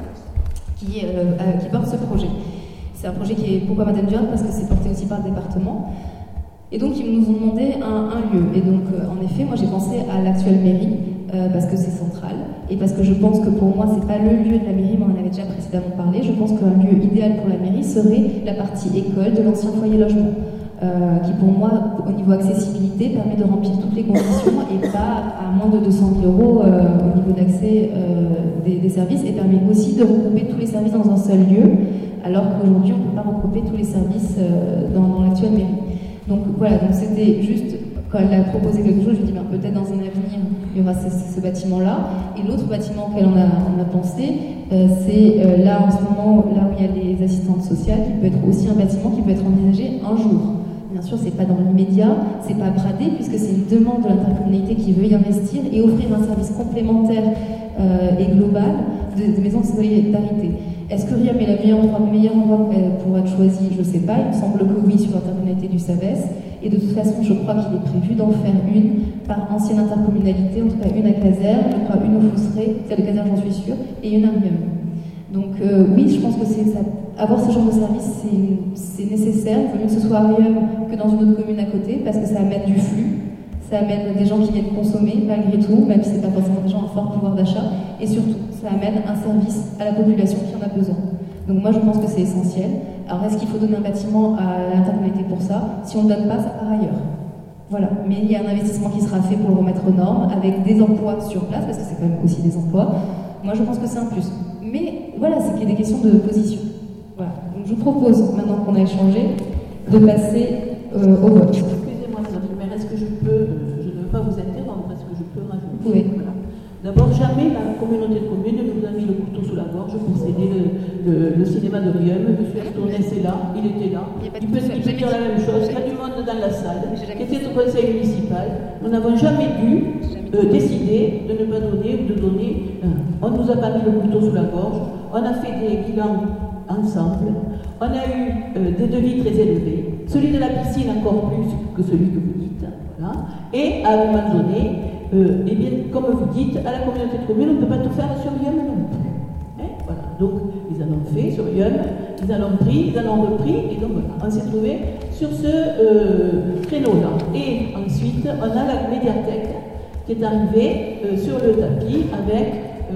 A: qui portent ce projet. C'est un projet qui est, pourquoi Madame Duhart? Parce que c'est porté aussi par le département. Et donc ils nous ont demandé un lieu. Et donc en effet, moi j'ai pensé à l'actuelle mairie, parce que c'est central, et parce que je pense que pour moi c'est pas le lieu de la mairie, mais on en avait déjà précédemment parlé. Je pense qu'un lieu idéal pour la mairie serait la partie école de l'ancien foyer logement. Qui pour moi, au niveau accessibilité, permet de remplir toutes les conditions et pas à moins de 200 000 € au niveau d'accès des services, et permet aussi de regrouper tous les services dans un seul lieu, alors qu'aujourd'hui on ne peut pas regrouper tous les services dans l'actuelle mairie. Donc voilà, donc c'était juste, quand elle a proposé quelque chose, je lui ai dit peut-être dans un avenir il y aura ce bâtiment-là. Et l'autre bâtiment auquel on a pensé, c'est là en ce moment, là où il y a les assistantes sociales, qui peut être aussi un bâtiment qui peut être envisagé un jour. Bien sûr, c'est pas dans l'immédiat, c'est pas bradé, puisque c'est une demande de l'intercommunalité qui veut y investir et offrir un service complémentaire et global de maisons de solidarité. Est-ce que Riom est le meilleur endroit pour être choisi? Je ne sais pas, il me semble que oui, sur l'intercommunalité du Savès. Et de toute façon, je crois qu'il est prévu d'en faire une par ancienne intercommunalité, en tout cas une à Casères, je crois une au Fousseret, celle de Casères j'en suis sûre, et une à Riom. Donc oui, je pense que avoir ce genre de service, c'est nécessaire. Il vaut mieux que ce soit à Riom que dans une autre commune à côté, parce que ça amène du flux, ça amène des gens qui viennent consommer malgré tout, même si ce n'est pas forcément des gens à fort pouvoir d'achat, et surtout, ça amène un service à la population qui en a besoin. Donc moi, je pense que c'est essentiel. Alors est-ce qu'il faut donner un bâtiment à l'intercommunalité pour ça? Si on ne donne pas, ça part ailleurs. Voilà, mais il y a un investissement qui sera fait pour le remettre aux normes, avec des emplois sur place, parce que c'est quand même aussi des emplois. Moi, je pense que c'est un plus. Mais voilà, c'est qu'il y a des questions de position. Voilà. Donc je vous propose, maintenant qu'on a échangé, de passer au vote.
C: Excusez-moi, mais est-ce que je ne veux pas vous interrompre, est-ce que je peux rajouter?
A: Oui.
C: Voilà. D'abord, jamais la communauté de communes ne nous a mis le couteau sous la gorge pour céder le cinéma de Riom. M. Estournès est là, il était là. Il peut dire la même chose. Il y a du monde dans la salle, qui était au conseil municipal. Nous n'avons jamais dû décider de ne pas donner ou de donner. On ne nous a pas mis le couteau sous la gorge. On a fait des bilans ensemble. On a eu des devis très élevés. Celui de la piscine encore plus que celui que vous dites. Voilà. Et à un moment donné, eh bien, comme vous dites, à la communauté de communes, on ne peut pas tout faire sur Riom non plus. Voilà. Donc, ils en ont fait sur Riom, ils en ont pris, ils en ont repris, et donc voilà, on s'est trouvé sur ce créneau-là. Et ensuite, on a la médiathèque qui est arrivée sur le tapis avec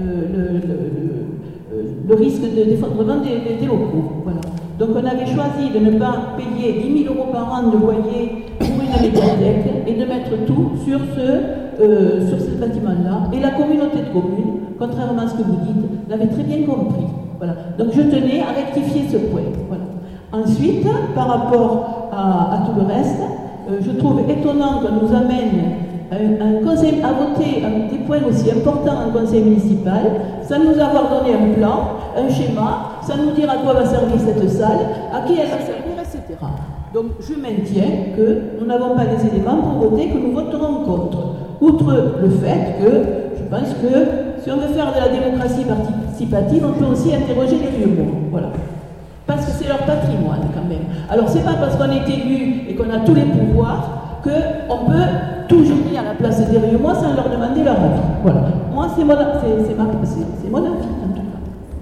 C: le risque d'effondrement des locaux. Voilà. Donc on avait choisi de ne pas payer 10 000 € par an de loyer pour une médiathèque et de mettre tout sur ce bâtiment-là. Et la communauté de communes, contrairement à ce que vous dites, l'avait très bien compris. Voilà. Donc je tenais à rectifier ce point. Voilà. Ensuite, par rapport à tout le reste, je trouve étonnant qu'on nous amène un conseil à voter des points aussi importants en conseil municipal, sans nous avoir donné un plan, un schéma, sans nous dire à quoi va servir cette salle, à qui elle va servir, etc. Donc je maintiens que nous n'avons pas les éléments pour voter, que nous voterons contre. Outre le fait que je pense que si on veut faire de la démocratie participative, on peut aussi interroger les vieux mots. Voilà. Parce que c'est leur patrimoine quand même. Alors c'est pas parce qu'on est élu et qu'on a tous les pouvoirs qu'on peut tout jeter à la place derrière moi sans leur demander leur avis. Voilà. Moi c'est mon avis en tout cas.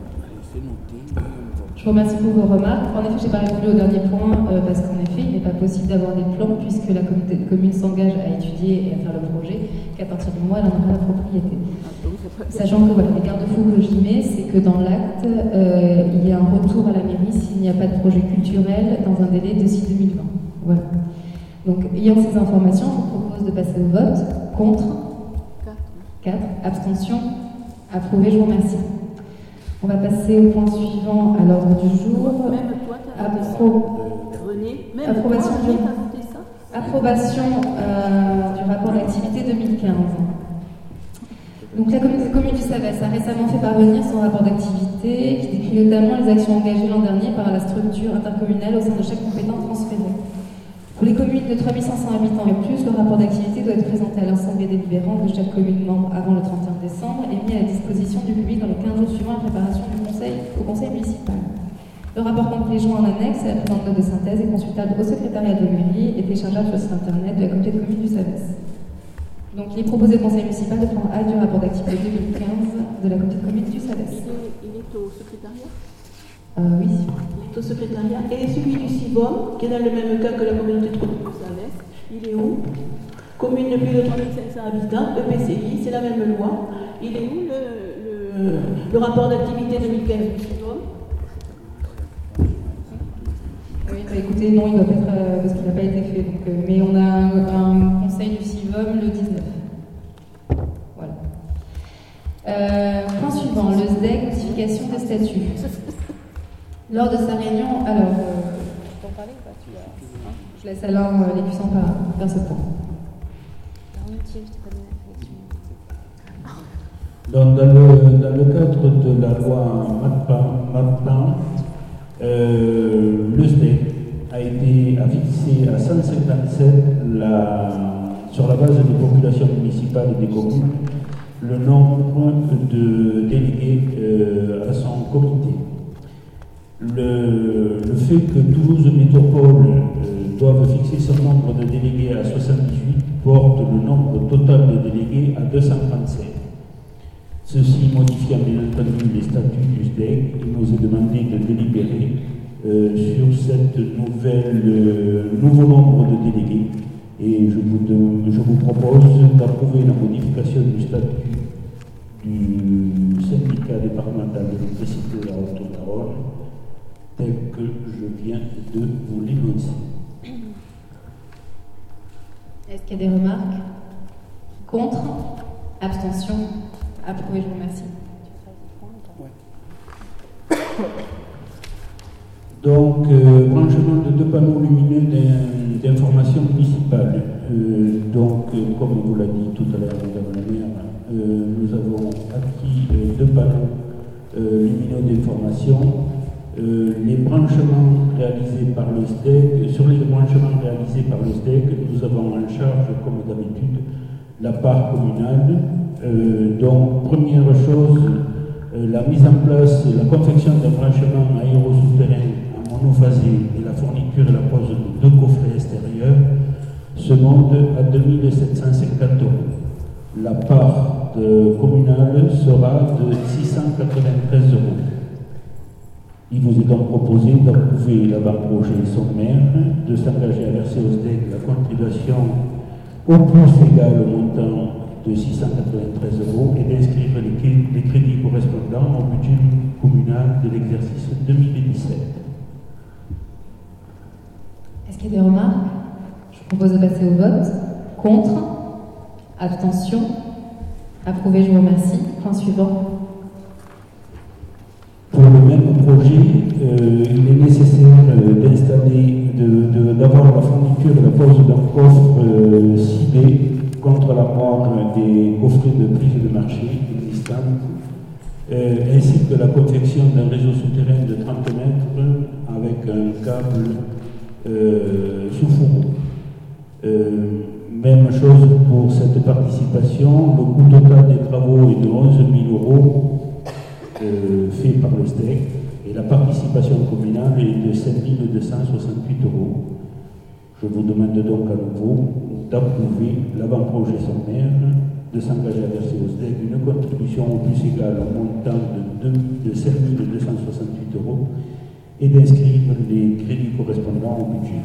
A: Je vous remercie pour vos remarques. En effet, je n'ai pas répondu au dernier point parce qu'en effet, il n'est pas possible d'avoir des plans puisque la communauté de communes s'engage à étudier et à faire le projet qu'à partir du moment où elle en aura la propriété. Sachant que voilà, les garde-fous que j'y mets, c'est que dans l'acte, il y a un retour à la mairie s'il n'y a pas de projet culturel dans un délai de 6 2020. Voilà. Donc, ayant ces informations, je vous propose de passer au vote. Contre 4. Abstention. Approuvé, je vous remercie. On va passer au point suivant à l'ordre du jour.
C: Même toi, tu as René, même
A: approbation
C: toi, René, t'as voté ça?
A: Approbation du rapport d'activité 2015. Donc la communauté de communes du Savès a récemment fait parvenir son rapport d'activité qui décrit notamment les actions engagées l'an dernier par la structure intercommunale au sein de chaque compétence transférée. Pour les communes de 3500 habitants et plus, le rapport d'activité doit être présenté à l'Assemblée délibérante de chaque commune membre avant le 31 décembre et mis à la disposition du public dans les 15 jours suivant la préparation au conseil municipal. Le rapport complet joint en annexe et la présente note de synthèse est consultable au secrétariat de mairie et téléchargeable sur le site internet de la communauté de communes du Savès. Donc il est proposé au conseil municipal de prendre acte du rapport d'activité 2015 de la communauté de communes du Savès.
C: Il est au secrétariat?
A: Oui.
C: Il est au secrétariat. Et celui du CIVOM, qui est dans le même cas que la communauté de communes du Savès, il est où? Commune de plus de 3500 habitants, EPCI, c'est la même loi. Il est où le rapport d'activité 2015 du CIVOM?
A: Oui, bah écoutez, non, il doit pas être parce qu'il n'a pas été fait. Donc, mais on a un conseil du CIVOM le 19. Voilà. Point suivant, le SDEC, notification des statuts. Lors de sa réunion, alors, je peux en parler ou pas? Je laisse Alain Lécussan faire ce point.
D: Donc, dans le cadre de la loi MAPPAN, le SDEC a fixé à 157 sur la base des populations municipales et des communes le nombre de délégués à son comité. Le fait que Toulouse Métropole doive fixer son nombre de délégués à 78 porte le nombre total de délégués à 237. Ceci modifiant bien entendu les statuts du SDEC, il nous est demandé de délibérer sur cette nouveau nombre de délégués. Et je vous propose d'approuver la modification du statut du syndicat départemental d'électricité de la Haute-Garonne, tel que je viens de vous l'énoncer.
A: Est-ce qu'il y a des remarques? Contre? Abstention? Approuvé, je vous remercie.
D: Donc, branchement de 2 panneaux lumineux d'information municipale. Comme vous l'a dit tout à l'heure, Madame la maire, nous avons acquis 2 panneaux lumineux d'information. Les branchements réalisés par le SDEC, sur les branchements réalisés par le SDEC, nous avons en charge, comme d'habitude, la part communale. Donc, première chose, la mise en place et la confection d'un branchement aéro-souterrain en monophasé et la fourniture et la pose de 2 coffrets extérieurs se monte à 2 750 €. La part communale sera de 693 €. Il vous est donc proposé d'approuver l'avant-projet sommaire, de s'engager à verser au SDEC la contribution au plus égale au montant de 693 € et d'inscrire les crédits correspondants au budget communal de l'exercice 2017.
A: Est-ce qu'il y a des remarques? Je vous propose de passer au vote. Contre? Abstention? Approuvé, je vous remercie. Point suivant.
D: Pour le même projet, il est nécessaire d'avoir la fourniture et la pose d'un coffre ciblé contre la mort des coffrets de prise de marché existants, ainsi que la confection d'un réseau souterrain de 30 mètres avec un câble sous fourreau. Même chose pour cette participation, le coût total des travaux est de 11 000 € fait par le SDEC et la participation participation communale est de 5 268 €. Je vous demande donc à nouveau d'approuver l'avant-projet sommaire, de s'engager à verser au SDEC une contribution au plus égale au montant de 5 268 € et d'inscrire les crédits correspondants au budget.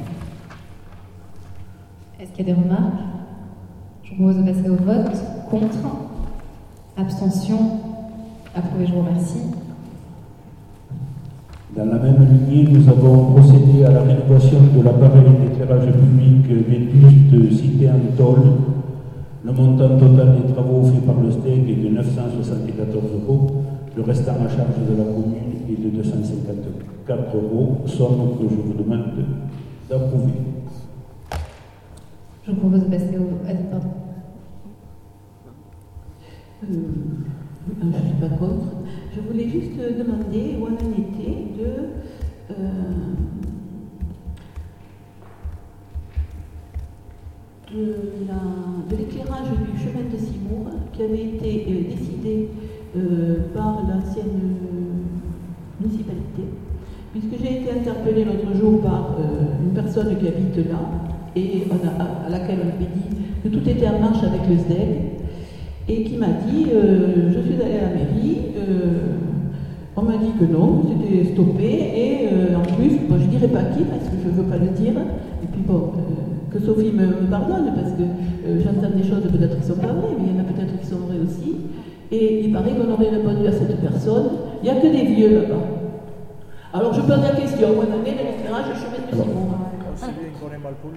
A: Est-ce qu'il y a des remarques? Je vous propose de passer au vote. Contre? Abstention? Approuvé, je vous remercie.
D: Dans la même lignée, nous avons procédé à la rénovation de l'appareil d'éclairage public vétuste cité en tôle. Le montant total des travaux faits par le SDEC est de 974 €. Le restant à charge de la commune est de 254 €, somme que je vous demande d'approuver.
A: Je vous propose de passer au... pardon.
C: Je ne suis pas contre. Je voulais juste demander où on en était de l'éclairage du chemin de Simour qui avait été décidé par l'ancienne municipalité, puisque j'ai été interpellée l'autre jour par une personne qui habite là et à laquelle on avait dit que tout était en marche avec le SDEC et qui m'a dit je suis allée à la mairie, on m'a dit que non, c'était stoppé et en plus, bon, je ne dirai pas qui parce que je ne veux pas le dire, et puis bon, que Sophie me pardonne parce que j'entends des choses peut-être qui ne sont pas vraies, mais il y en a peut-être qui sont vraies aussi. Et il paraît qu'on aurait répondu à cette personne, il n'y a que des vieux là-bas. Alors je pose la question, où en est l'éclairage du chemin de Simon?
F: C'est bien qu'on est mal poli.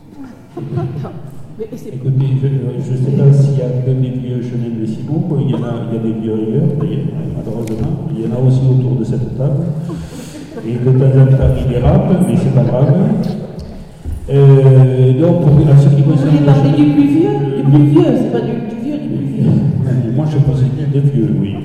D: Écoutez, je ne sais pas s'il y a que des vieux chemins de Simon, il y a des vieux ailleurs, d'ailleurs, malheureusement, il y en a aussi autour de cette table. Et de temps en temps, il dérape, mais c'est pas grave. Donc, pour ce qui concerne.
C: Vous voulez parler du plus vieux, c'est pas du vieux, du plus vieux.
D: Moi, je pensais bien des vieux, oui.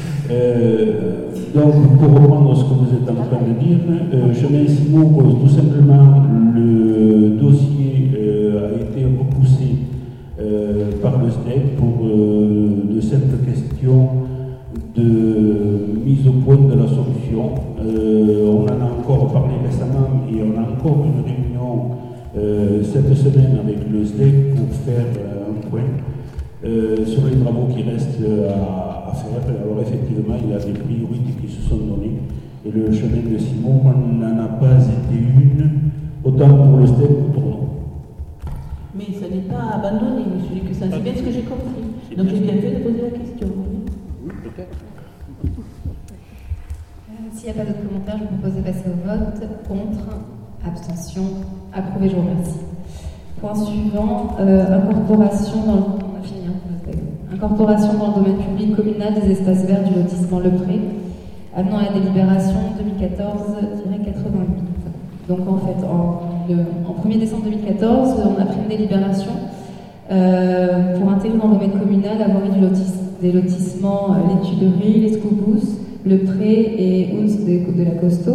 D: Donc, pour reprendre ce que vous êtes en train de dire, chemin Simon, tout simplement, le dossier a été repoussé par le SDEC pour de simples questions de mise au point de la solution. On en a encore parlé récemment et on a encore une réunion cette semaine avec le SDEC pour faire un point sur les travaux qui restent à faire. Alors effectivement, il y a des priorités qui se sont données et le chemin de Simon n'en a pas été une, autant pour le SDEC que pour nous.
C: Mais ça n'est pas abandonné, monsieur Lécussin, c'est bien ce que j'ai compris. Donc j'ai bien fait de poser la question.
F: Oui, peut-être.
A: S'il n'y a pas d'autres commentaires, je vous propose de passer au vote. Contre, abstention, approuvé, je vous remercie. Point suivant, incorporation dans le... On a fini, incorporation dans le domaine public communal des espaces verts du lotissement Le Pré, amenant à la délibération 2014-88. Donc en fait, en 1er décembre 2014, on a pris une délibération pour intégrer dans le domaine communal la voirie des lotissements les Tuileries, les Scoubous, Le Pré et Ounce de la Costo.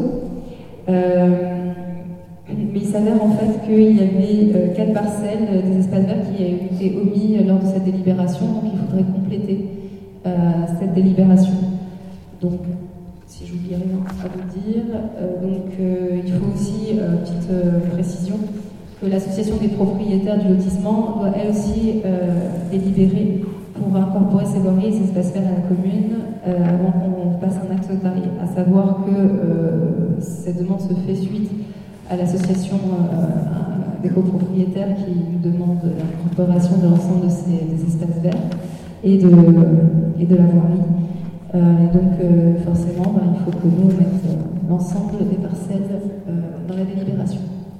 A: Mais il s'avère en fait qu'il y avait 4 parcelles des espaces verts qui avaient été omis lors de cette délibération, donc il faudrait compléter cette délibération. Donc, si j'oublie rien à vous dire, il faut aussi, petite précision, que l'association des propriétaires du lotissement doit elle aussi délibérer pour incorporer ces voiries et ces espaces verts à la commune avant qu'on passe un acte notarié. À savoir que cette demande se fait suite à l'association des copropriétaires qui nous demande l'incorporation de l'ensemble des espaces verts et de la voirie. Et donc, forcément, il faut que nous mettions l'ensemble des parcelles dans la délibération.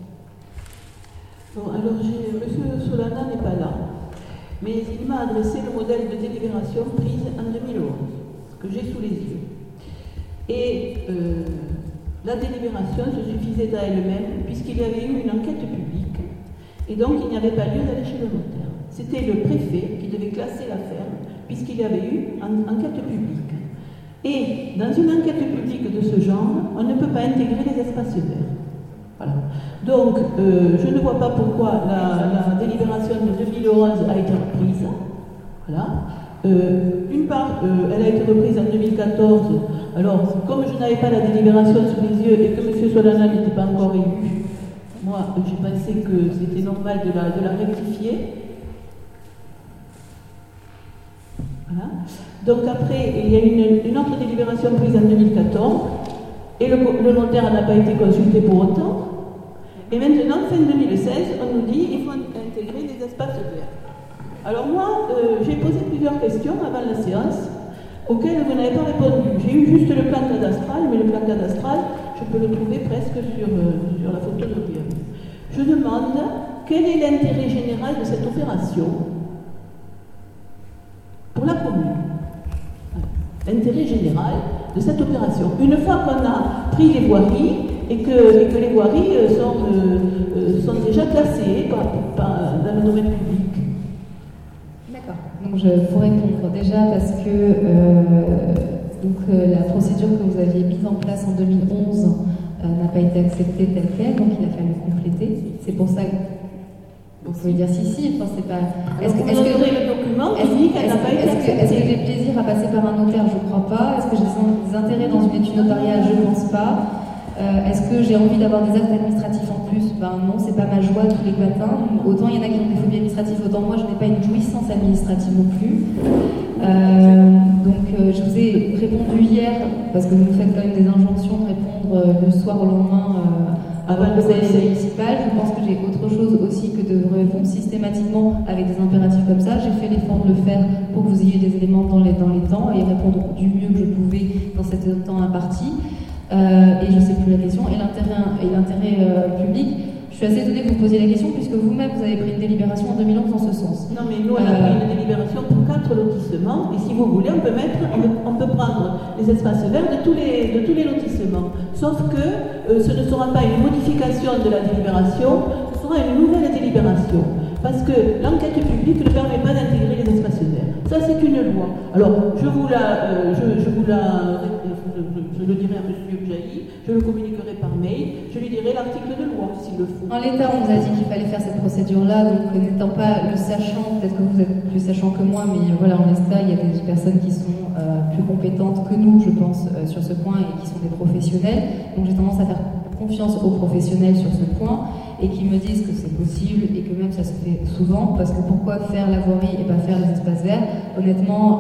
C: Bon, alors, M. Solana n'est pas là, mais il m'a adressé le modèle de délibération prise en 2011, que j'ai sous les yeux. Et la délibération se suffisait à elle-même, puisqu'il y avait eu une enquête publique, et donc il n'y avait pas lieu d'aller chez le notaire. C'était le préfet qui devait classer l'affaire, puisqu'il y avait eu une enquête publique. Et dans une enquête publique de ce genre, on ne peut pas intégrer les espaces verts. Voilà. Donc, je ne vois pas pourquoi la délibération de 2011 a été reprise. Voilà. D'une part, elle a été reprise en 2014. Alors, comme je n'avais pas la délibération sous les yeux et que M. Solana n'était pas encore élu, moi, j'ai pensé que c'était normal de la rectifier. Voilà. Donc après, il y a une autre délibération prise en 2014 et le notaire n'a pas été consulté pour autant. Et maintenant, fin 2016, on nous dit qu'il faut intégrer des espaces verts. Alors moi, j'ai posé plusieurs questions avant la séance auxquelles vous n'avez pas répondu. J'ai eu juste le plan cadastral, mais le plan cadastral, je peux le trouver presque sur la photo de Rieu. Je demande quel est l'intérêt général de cette opération pour la commune. L'intérêt général de cette opération. Une fois qu'on a pris les voiries et que les voiries sont déjà classées dans le domaine public.
A: D'accord. Donc je pourrais répondre déjà parce que la procédure que vous aviez mise en place en 2011 n'a pas été acceptée telle quelle, donc il a fallu compléter. C'est pour ça que vous pouvez dire si, enfin, c'est pas.
C: Est-ce que le document dit qu'elle n'a pas été acceptée?
A: Est-ce que j'ai plaisir à passer par un notaire? Je ne crois pas. Est-ce que j'ai des intérêts dans une étude notariale? Je ne pense pas. Est-ce que j'ai envie d'avoir des actes administratifs en plus? Ben non, c'est pas ma joie tous les matins. Autant il y en a qui ont des phobies administratives, autant moi je n'ai pas une jouissance administrative non plus. Je vous ai répondu hier, parce que vous me faites quand même des injonctions de répondre le soir au lendemain avant le conseil municipal. Je pense que j'ai autre chose aussi que de répondre systématiquement avec des impératifs comme ça. J'ai fait l'effort de le faire pour que vous ayez des éléments dans les temps et répondre du mieux que je pouvais dans cet temps imparti. Et je ne sais plus la question. Et l'intérêt public, je suis assez étonnée que vous posiez la question puisque vous-même vous avez pris une délibération en 2011 dans ce sens.
C: Non mais nous on a pris une délibération pour 4 lotissements et si vous voulez on peut prendre les espaces verts de tous les lotissements. Sauf que ce ne sera pas une modification de la délibération, ce sera une nouvelle délibération. Parce que l'enquête publique ne permet pas d'intégrer les espaces verts. Ça, c'est une loi. Alors, je le dirai à M. Jailly, je le communiquerai par mail, je lui dirai l'article de loi, s'il le faut.
A: En l'état, on nous a dit qu'il fallait faire cette procédure-là, donc n'étant pas le sachant, peut-être que vous êtes plus sachant que moi, mais voilà, en l'état, il y a des personnes qui sont plus compétentes que nous, je pense, sur ce point, et qui sont des professionnels. Donc j'ai tendance à faire confiance aux professionnels sur ce point, et qui me disent que c'est possible, et que même ça se fait souvent, parce que pourquoi faire la voirie et pas faire les espaces verts? Honnêtement,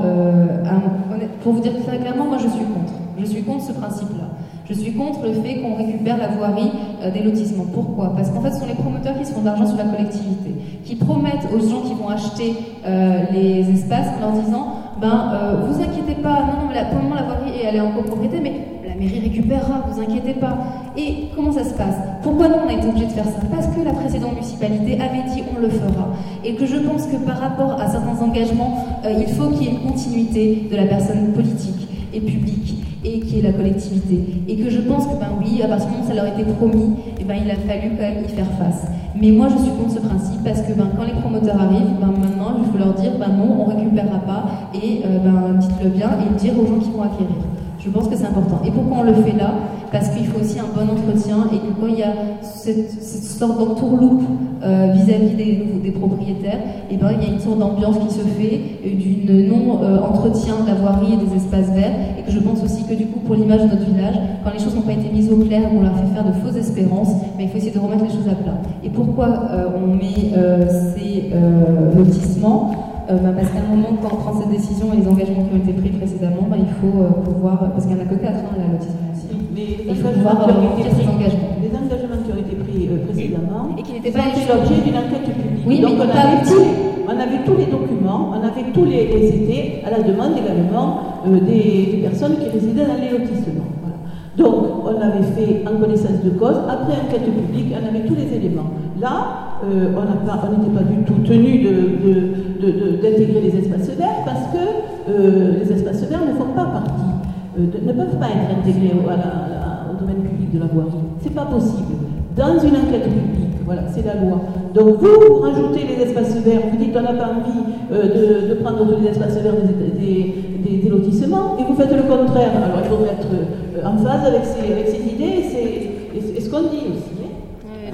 A: pour vous dire très clairement, moi je suis contre. Je suis contre ce principe-là. Je suis contre le fait qu'on récupère la voirie des lotissements. Pourquoi? Parce qu'en fait, ce sont les promoteurs qui se font de l'argent sur la collectivité, qui promettent aux gens qui vont acheter les espaces en leur disant vous inquiétez pas, non, pour le moment la voirie elle est en copropriété, mais la mairie récupérera, vous inquiétez pas. Et comment ça se passe? Pourquoi nous on a été obligé de faire ça? Parce que la précédente municipalité avait dit on le fera. Et que je pense que par rapport à certains engagements, il faut qu'il y ait une continuité de la personne politique et publique, et qui est la collectivité. Et que je pense que, oui, à partir du moment où ça leur a été promis, il a fallu quand même y faire face. Mais moi, je suis contre ce principe parce que quand les promoteurs arrivent, maintenant, il faut leur dire, non, on ne récupérera pas, et dites-le bien, et le dire aux gens qui vont acquérir. Je pense que c'est important. Et pourquoi on le fait là? Parce qu'il faut aussi un bon entretien et que quand il y a cette sorte d'entourloupe vis-à-vis des propriétaires, il y a une sorte d'ambiance qui se fait d'une non-entretien de la voirie et des espaces verts, et que je pense aussi que du coup pour l'image de notre village, quand les choses n'ont pas été mises au clair, on leur fait faire de fausses espérances, il faut essayer de remettre les choses à plat. Et pourquoi on met ces lotissements? Parce qu'à un moment, quand on prend cette décision et les engagements qui ont été pris précédemment, il faut pouvoir, parce qu'il n'y en a que 4, la lotissement aussi.
C: Mais
A: il faut pouvoir remplir ces engagements.
C: Les engagements qui ont été pris précédemment,
A: et qui n'étaient pas
C: l'objet d'une enquête publique.
A: Oui,
C: donc
A: mais
C: on avait tous les documents, on avait tous les c'était à la demande également des personnes qui résidaient dans les lotissements. Voilà. Donc on avait fait en connaissance de cause, après enquête publique, on avait tous les éléments. Là, on n'était pas du tout tenu d'intégrer les espaces verts parce que les espaces verts ne font pas partie, ne peuvent pas être intégrés au domaine public de la voirie. C'est pas possible. Dans une enquête publique, voilà, c'est la loi. Donc vous rajoutez les espaces verts, vous dites qu'on n'a pas envie de prendre tous les espaces verts des lotissements, et vous faites le contraire. Alors il faudrait être en phase avec ces idées et ce qu'on dit aussi.
A: Oui,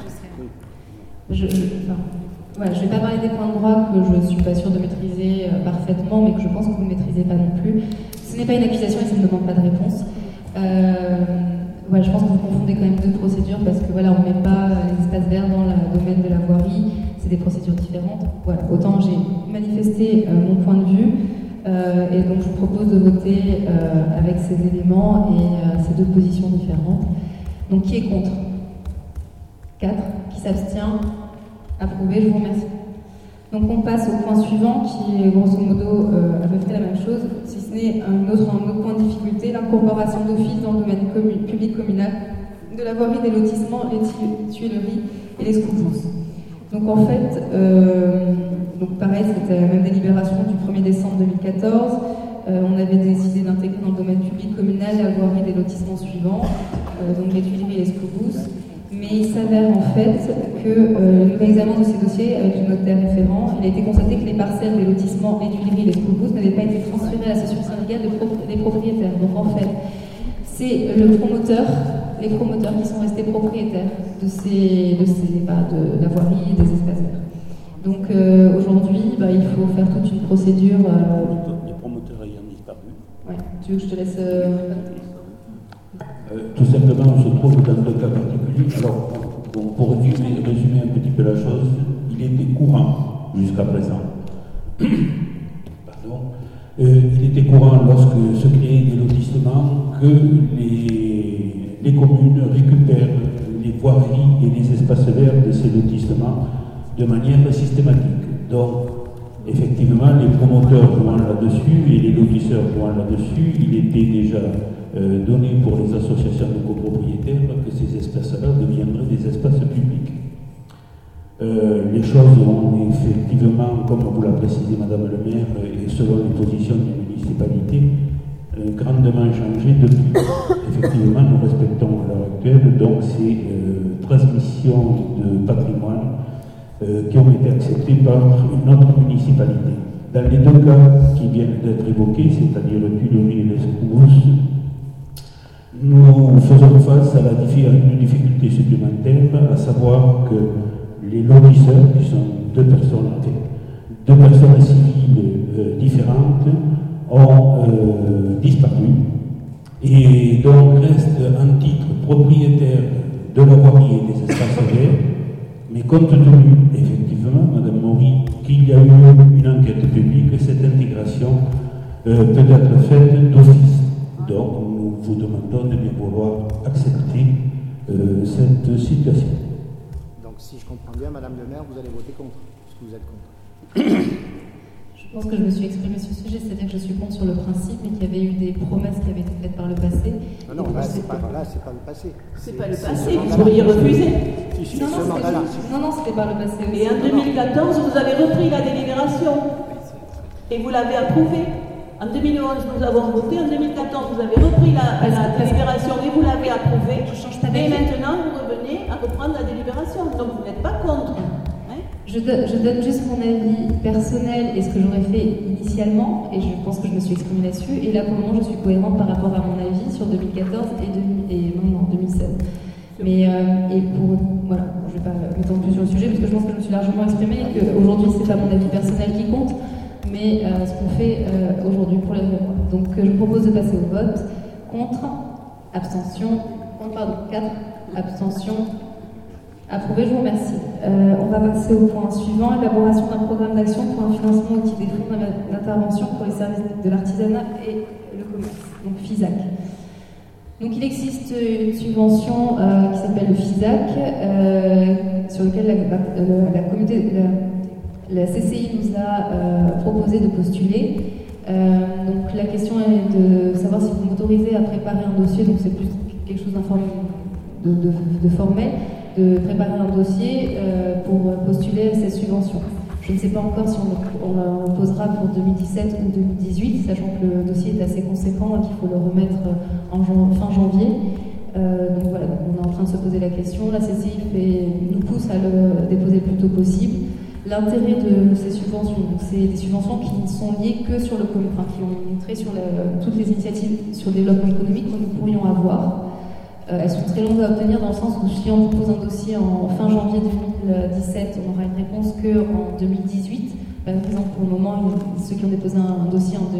A: je sais. Je ne vais pas parler des points de droit que je ne suis pas sûre de maîtriser parfaitement, mais que je pense que vous maîtrisez pas non plus. Ce n'est pas une accusation et ça ne demande pas de réponse. Je pense que vous confondez quand même deux procédures parce que voilà, on ne met pas les espaces verts dans le domaine de la voirie, c'est des procédures différentes. Voilà, autant j'ai manifesté mon point de vue et donc je vous propose de voter avec ces éléments et ces deux positions différentes. Donc qui est contre ? 4. Qui s'abstient ? Approuvé, je vous remercie. Donc on passe au point suivant qui est grosso modo à peu près la même chose, si ce n'est un autre point de difficulté, l'incorporation d'office dans le domaine public communal de la voirie, des lotissements, les tuileries et les scooters. Donc en fait, pareil, c'était la même délibération du 1er décembre 2014. On avait décidé d'intégrer dans le domaine public communal la voirie des lotissements suivants, donc les tuileries et les scooters. Mais il s'avère en fait que l'examen de ces dossiers avec le notaire référent, il a été constaté que les parcelles des lotissements, les tuileries et les schoolbooths n'avaient pas été transférées à la session syndicale des propriétaires. Donc en fait, c'est les promoteurs qui sont restés propriétaires de la voirie, des espaces verts. Donc aujourd'hui, il faut faire toute une procédure.
D: Les promoteurs ayant disparu.
A: Ouais. Tu veux que je te laisse
D: Tout simplement, on se trouve dans un cas particulier. Alors, pour résumer un petit peu la chose, il était courant jusqu'à présent. Pardon. Il était courant lorsque se créaient des lotissements que les communes récupèrent les voiries et les espaces verts de ces lotissements de manière systématique. Donc, effectivement, les promoteurs jouant là-dessus et les lotisseurs jouant là-dessus, il était déjà donné pour les associations de copropriétaires que ces espaces-là deviendraient des espaces publics. Les choses ont effectivement, comme vous l'a précisé Madame le maire, et selon les positions des municipalités, grandement changé depuis. Effectivement, nous respectons à l'heure actuelle donc ces transmissions de patrimoine qui ont été acceptées par une autre municipalité. Dans les deux cas qui viennent d'être évoqués, c'est-à-dire le Tuileries et les Scoubous, nous faisons face à une difficulté supplémentaire, à savoir que les lotisseurs, qui sont deux personnes civiles différentes, ont disparu et donc restent en titre propriétaires de la voirie et des espaces verts, mais compte tenu effectivement, Madame Maury, qu'il y a eu une enquête publique, cette intégration peut être faite d'office. Donc nous vous demandons de bien vouloir accepter cette situation.
G: Donc si je comprends bien, Madame le maire, vous allez voter contre, puisque vous êtes contre.
A: Je pense que je me suis exprimée sur ce sujet, c'est-à-dire que je suis contre sur le principe, mais qu'il y avait eu des promesses qui avaient été faites par le passé.
G: Non, là, c'est pas le passé.
C: C'est pas le passé, vous pourriez refuser.
A: Non, c'était par le passé aussi.
C: Et en 2014, vous avez repris la délibération et vous l'avez approuvée. En 2011, nous avons voté. En 2014, vous avez repris la délibération et vous l'avez approuvée. Et maintenant, vous revenez à reprendre la délibération. Donc, vous n'êtes pas contre.
A: Je donne juste mon avis personnel et ce que j'aurais fait initialement, et je pense que je me suis exprimée là-dessus, et là pour le moment je suis cohérente par rapport à mon avis sur 2014 et maintenant 2016. Mais voilà, je ne vais pas m'étendre plus sur le sujet parce que je pense que je me suis largement exprimée et qu'aujourd'hui c'est pas mon avis personnel qui compte, mais ce qu'on fait aujourd'hui pour les voix. Donc je vous propose de passer au vote. Contre, abstention, 4, abstention. Approuvé, je vous remercie. On va passer au point suivant, élaboration d'un programme d'action pour un financement outil des fonds d'intervention pour les services de l'artisanat et le commerce, donc FISAC. Donc il existe une subvention qui s'appelle le FISAC, sur laquelle la CCI nous a proposé de postuler. Donc la question est de savoir si vous m'autorisez à préparer un dossier, donc c'est plus quelque chose de formel, de préparer un dossier pour postuler à cette subvention. Je ne sais pas encore si on posera pour 2017 ou 2018, sachant que le dossier est assez conséquent et qu'il faut le remettre fin janvier. Donc voilà, on est en train de se poser la question. La CCI nous pousse à le déposer le plus tôt possible. L'intérêt de ces subventions, c'est des subventions qui ne sont liées que sur le commun, qui ont trait sur toutes les initiatives sur le développement économique que nous pourrions avoir. Elles sont très longues à obtenir dans le sens où si on pose un dossier en fin janvier 2017, on n'aura une réponse qu'en 2018. Par exemple, pour le moment, ceux qui ont déposé un dossier en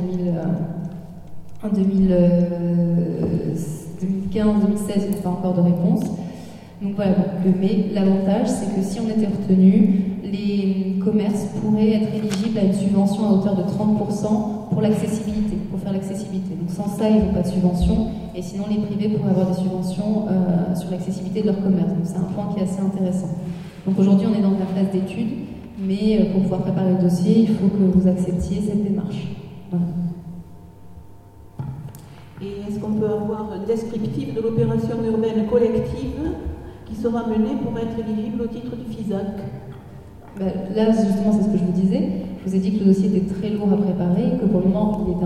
A: 2015-2016 n'ont pas encore de réponse. Donc voilà, mais l'avantage, c'est que si on était retenu, les commerces pourraient être éligibles à une subvention à hauteur de 30% pour l'accessibilité, pour faire l'accessibilité. Donc sans ça, ils n'ont pas de subvention, et sinon les privés pourraient avoir des subventions sur l'accessibilité de leur commerce. Donc c'est un point qui est assez intéressant. Donc aujourd'hui, on est dans la phase d'étude, mais pour pouvoir préparer le dossier, il faut que vous acceptiez cette démarche. Voilà.
C: Et est-ce qu'on peut avoir un descriptif de l'opération urbaine collective qui sera menée pour être éligible au titre du FISAC?
A: Là, justement, c'est ce que je vous disais. Je vous ai dit que le dossier était très lourd à préparer et que pour le moment, il était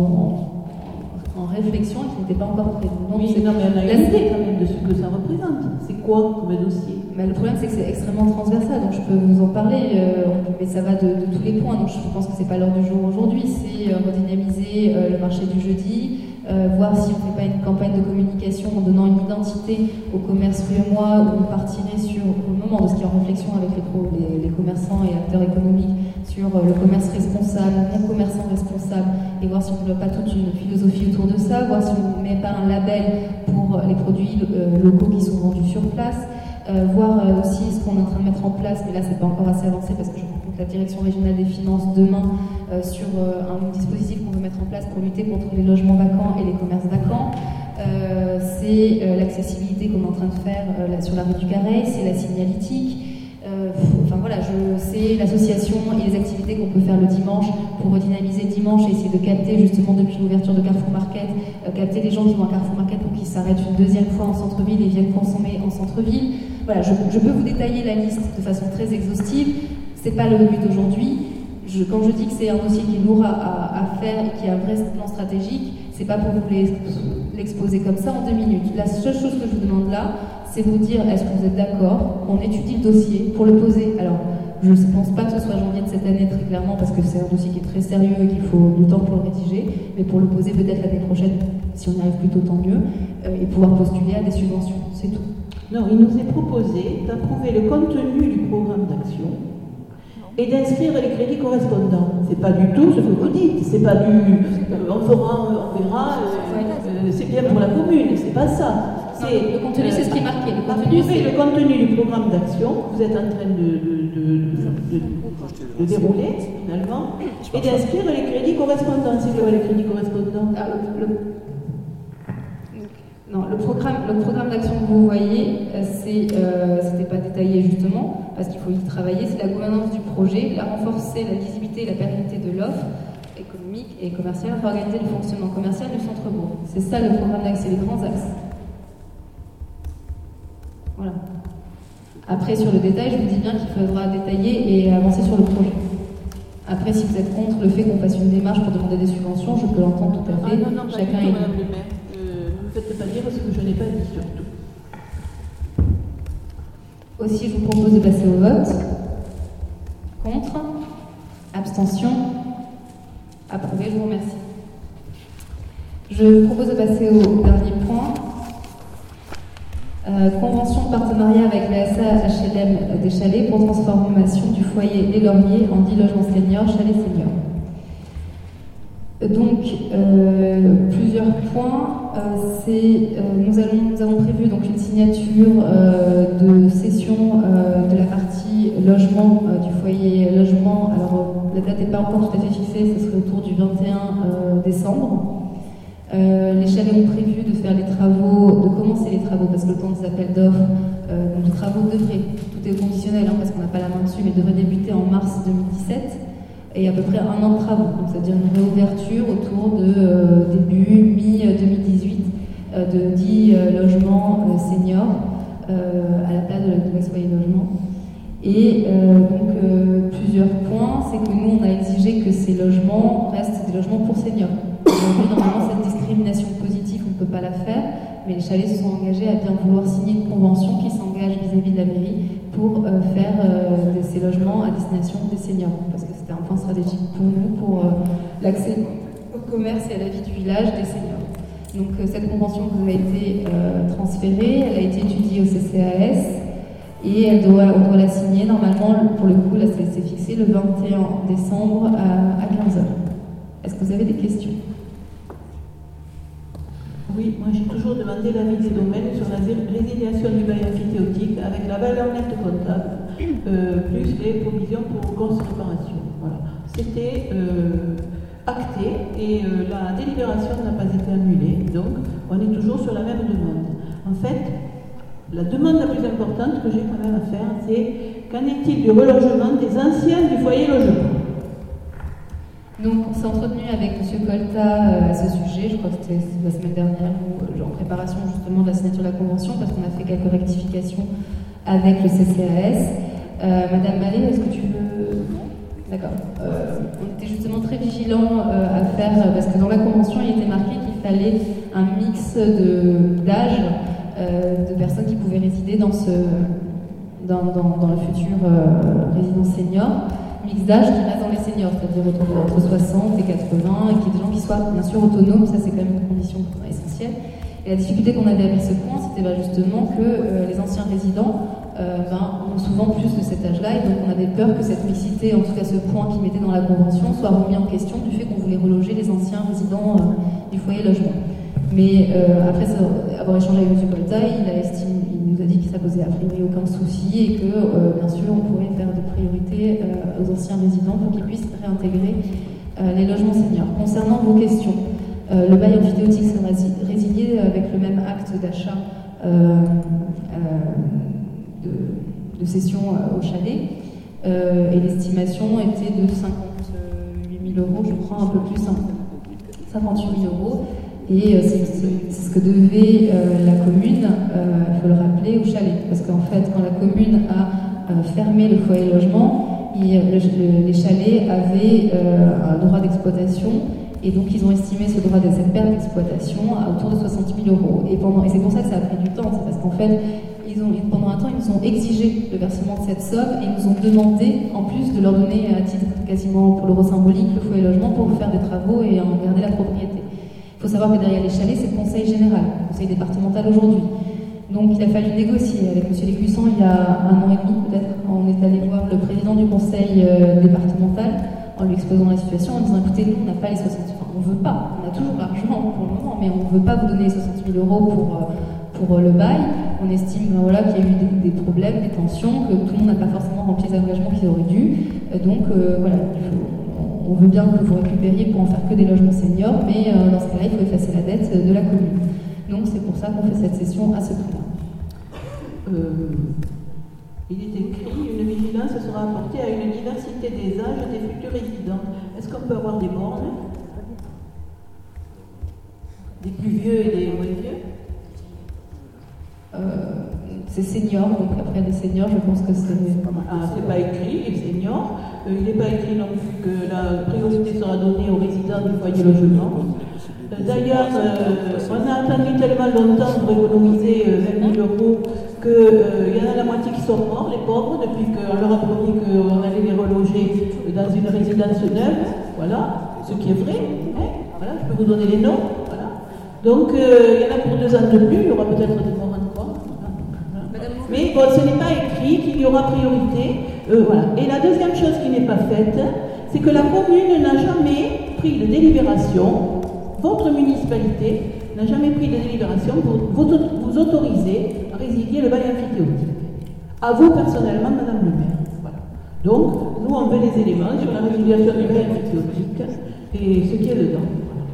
A: en réflexion et qu'il n'était pas encore prêt. Donc,
C: oui, non, mais on a une idée quand même de ce que ça représente. C'est quoi comme dossier?
A: Le problème, c'est que c'est extrêmement transversal, donc je peux vous en parler, mais ça va de tous les points. Donc je pense que c'est pas l'heure du jour aujourd'hui. C'est redynamiser le marché du jeudi, voir si on ne fait pas une campagne de communication en donnant une identité au commerce ruemois, où on partirait sur, au moment de ce qui est en réflexion avec les commerçants et acteurs économiques, sur le commerce responsable, non commerçant responsable, et voir si on ne développe pas toute une philosophie autour de ça, voir si on ne met pas un label pour les produits locaux qui sont vendus sur place. Voir aussi ce qu'on est en train de mettre en place, mais là c'est pas encore assez avancé parce que je rencontre la direction régionale des finances demain sur un dispositif qu'on veut mettre en place pour lutter contre les logements vacants et les commerces vacants. C'est l'accessibilité qu'on est en train de faire sur la rue du Carré, c'est la signalétique. Enfin voilà, c'est l'association et les activités qu'on peut faire le dimanche pour redynamiser dimanche et essayer de capter justement depuis l'ouverture de Carrefour Market, capter les gens qui vont à Carrefour Market pour qu'ils s'arrêtent une deuxième fois en centre-ville et viennent consommer en centre-ville. Voilà, je peux vous détailler la liste de façon très exhaustive. C'est pas le but aujourd'hui. Quand je dis que c'est un dossier qui est lourd à faire et qui a un vrai plan stratégique, c'est pas pour vous l'exposer comme ça en 2 minutes. La seule chose que je vous demande là, c'est vous dire est-ce que vous êtes d'accord qu'on étudie le dossier pour le poser. Alors, je ne pense pas que ce soit janvier de cette année très clairement parce que c'est un dossier qui est très sérieux et qu'il faut du temps pour le rédiger, mais pour le poser peut-être l'année prochaine, si on y arrive plus tôt tant mieux, et pouvoir postuler à des subventions, c'est tout.
C: Non, il nous est proposé d'approuver le contenu du programme d'action et d'inscrire les crédits correspondants. C'est pas du tout ce que vous dites, c'est pas du on verra, c'est bien pour la commune, c'est pas ça.
A: Le contenu, c'est ce qui est marqué.
C: Le contenu du programme d'action que vous êtes en train de dérouler, finalement, et d'inscrire les crédits correspondants. C'est quoi les crédits correspondants?
A: Le programme d'action que vous voyez, c'était pas détaillé justement, parce qu'il faut y travailler, c'est la gouvernance du projet, la renforcer la visibilité et la pérennité de l'offre économique et commerciale, réorganiser le fonctionnement commercial du centre-bourg. C'est ça le programme d'axe, les grands axes. Voilà. Après, sur le détail, je vous dis bien qu'il faudra détailler et avancer sur le projet. Après, si vous êtes contre le fait qu'on fasse une démarche pour demander des subventions, je peux l'entendre tout à fait.
C: Non, chacun est libre. Ne me faites pas dire ce que je n'ai pas dit, surtout.
A: Aussi, je vous propose de passer au vote. Contre? Abstention? Approuvé, je vous remercie. Je vous propose de passer au dernier point. Convention de partenariat avec la SA-HLM des Chalets pour transformation du foyer Les Lauriers en 10 logements seniors, chalets seniors. Donc, plusieurs points. Nous avons prévu donc une signature de cession de la partie logement du foyer logement. Alors, la date n'est pas encore tout à fait fixée, ce serait autour du 21 décembre. Les chalets ont prévu de faire les travaux, de commencer les travaux, parce que le temps des appels d'offres, donc les travaux devraient, tout est conditionnel parce qu'on n'a pas la main dessus, mais devraient débuter en mars 2017, et à peu près 1 an de travaux, donc c'est-à-dire une réouverture autour de début, mi-2018, de 10 logements seniors à la place de l'ex-foyer logement. Et donc plusieurs points, c'est que nous on a exigé que ces logements restent des logements pour seniors. Aujourd'hui, normalement, cette discrimination positive, on ne peut pas la faire, mais les chalets se sont engagés à bien vouloir signer une convention qui s'engage vis-à-vis de la mairie pour faire ces logements à destination des seniors, parce que c'était un point stratégique pour nous, pour l'accès au commerce et à la vie du village des seniors. Donc cette convention vous a été transférée, elle a été étudiée au CCAS, et on doit la signer normalement, pour le coup, là c'est fixé le 21 décembre à 15h. Est-ce que vous avez des questions?
C: Oui, moi j'ai toujours demandé l'avis des domaines sur la résiliation du bail amphithéotique avec la valeur nette comptable, plus les provisions pour grosses réparations. Voilà. C'était acté et la délibération n'a pas été annulée, donc on est toujours sur la même demande. En fait, la demande la plus importante que j'ai quand même à faire, c'est qu'en est-il du relogement des anciens du foyer logement?
A: Donc, on s'est entretenu avec M. Colta à ce sujet, je crois que c'était la semaine dernière, en préparation justement de la signature de la convention, parce qu'on a fait quelques rectifications avec le CCAS. Madame Mallet, est-ce que tu veux... D'accord. On était justement très vigilants à faire, parce que dans la convention, il était marqué qu'il fallait un mix d'âge de personnes qui pouvaient résider dans le futur résidence senior. Mix d'âge qui reste dans les seniors, c'est-à-dire entre 60 et 80, et qu'il y ait des gens qui soient bien sûr autonomes, ça c'est quand même une condition essentielle. Et la difficulté qu'on avait avec ce point, c'était justement que les anciens résidents ont souvent plus de cet âge-là, et donc on avait peur que cette mixité, en tout cas ce point qu'ils mettaient dans la convention, soit remis en question du fait qu'on voulait reloger les anciens résidents du foyer logement. Mais après avoir échangé avec M. Colta, il nous a dit que ça posait a priori aucun souci et que bien sûr on pourrait faire des priorités aux anciens résidents pour qu'ils puissent réintégrer les logements seniors. Concernant vos questions, le bail amphithéotique sera résilié avec le même acte d'achat de cession au chalet et l'estimation était de 58 000 €, je crois un peu plus, 58 000 €. Et c'est ce que devait la commune, il faut le rappeler, au chalet. Parce qu'en fait, quand la commune a fermé le foyer logement, les chalets avaient un droit d'exploitation. Et donc, ils ont estimé ce droit de cette perte d'exploitation à autour de 60 000 €. Et c'est pour ça que ça a pris du temps. C'est parce qu'en fait, pendant un temps, ils nous ont exigé le versement de cette somme et ils nous ont demandé, en plus, de leur donner à titre quasiment pour l'euro symbolique le foyer logement pour faire des travaux et en garder la propriété. Il faut savoir que derrière les chalets, c'est le conseil général, le conseil départemental aujourd'hui. Donc il a fallu négocier avec M. Lécussant il y a 1 an et demi peut-être. On est allé voir le président du conseil départemental en lui exposant la situation, en disant écoutez, nous on n'a pas les 60 000 €, enfin on ne veut pas, on a toujours l'argent pour le moment, mais on ne veut pas vous donner les 60 000 € pour le bail. On estime qu'il y a eu des problèmes, des tensions, que tout le monde n'a pas forcément rempli les engagements qu'ils auraient dû. Donc voilà, on veut bien que vous récupériez pour en faire que des logements seniors, mais dans ce cas-là, il faut effacer la dette de la commune. Donc c'est pour ça qu'on fait cette session à ce prix-là.
C: Il est écrit une vigilance sera apportée à une diversité des âges des futurs résidents. Est-ce qu'on peut avoir des bornes? Des plus vieux et des moins vieux?
A: C'est senior, donc après les seniors, je pense que c'est...
C: Ah, c'est pas écrit, les seniors. Il n'est pas écrit non plus que la priorité sera donnée aux résidents du foyer logement. D'ailleurs, on a attendu tellement longtemps pour économiser 20 000 € qu'il y en a la moitié qui sont morts, les pauvres, depuis qu'on leur a promis qu'on allait les reloger dans une résidence neuve. Voilà, ce qui est vrai. Hein, voilà, je peux vous donner les noms. Voilà. Donc, il y en a pour 2 ans de plus, il y aura peut-être des morts encore. Mais bon, ce n'est pas écrit qu'il y aura priorité. Voilà. Et la deuxième chose qui n'est pas faite, c'est que la commune n'a jamais pris de délibération, votre municipalité n'a jamais pris de délibération pour vous autoriser à résilier le bail amphithéotique. À vous personnellement, Madame le maire. Voilà. Donc, nous, on veut les éléments sur la résiliation du bail amphithéotique et ce qui est dedans.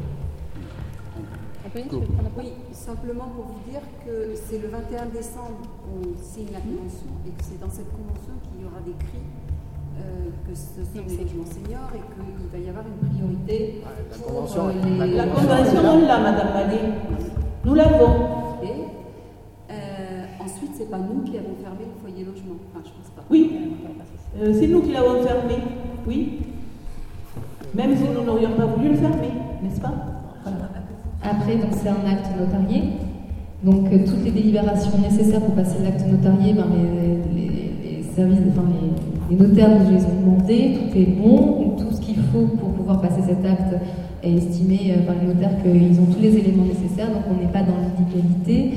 H: Oui, simplement pour vous dire que c'est le 21 décembre qu'on signe la convention et que c'est dans cette convention qu'il y aura décrit que ce sont des logements seniors et qu'il va y avoir une priorité pour les...
C: La convention, on l'a, Madame Mallet. Nous l'avons.
H: Et ensuite, c'est pas nous qui avons fermé le foyer logement. Enfin, je pense pas.
C: Oui, c'est nous qui l'avons fermé. Oui. Même si nous n'aurions pas voulu le fermer, n'est-ce pas? Voilà.
A: Après, donc c'est un acte notarié. Donc toutes les délibérations nécessaires pour passer l'acte notarié, les services, les notaires nous les ont demandé, tout est bon, tout ce qu'il faut pour pouvoir passer cet acte est estimé par les notaires qu'ils ont tous les éléments nécessaires, donc on n'est pas dans l'illégalité.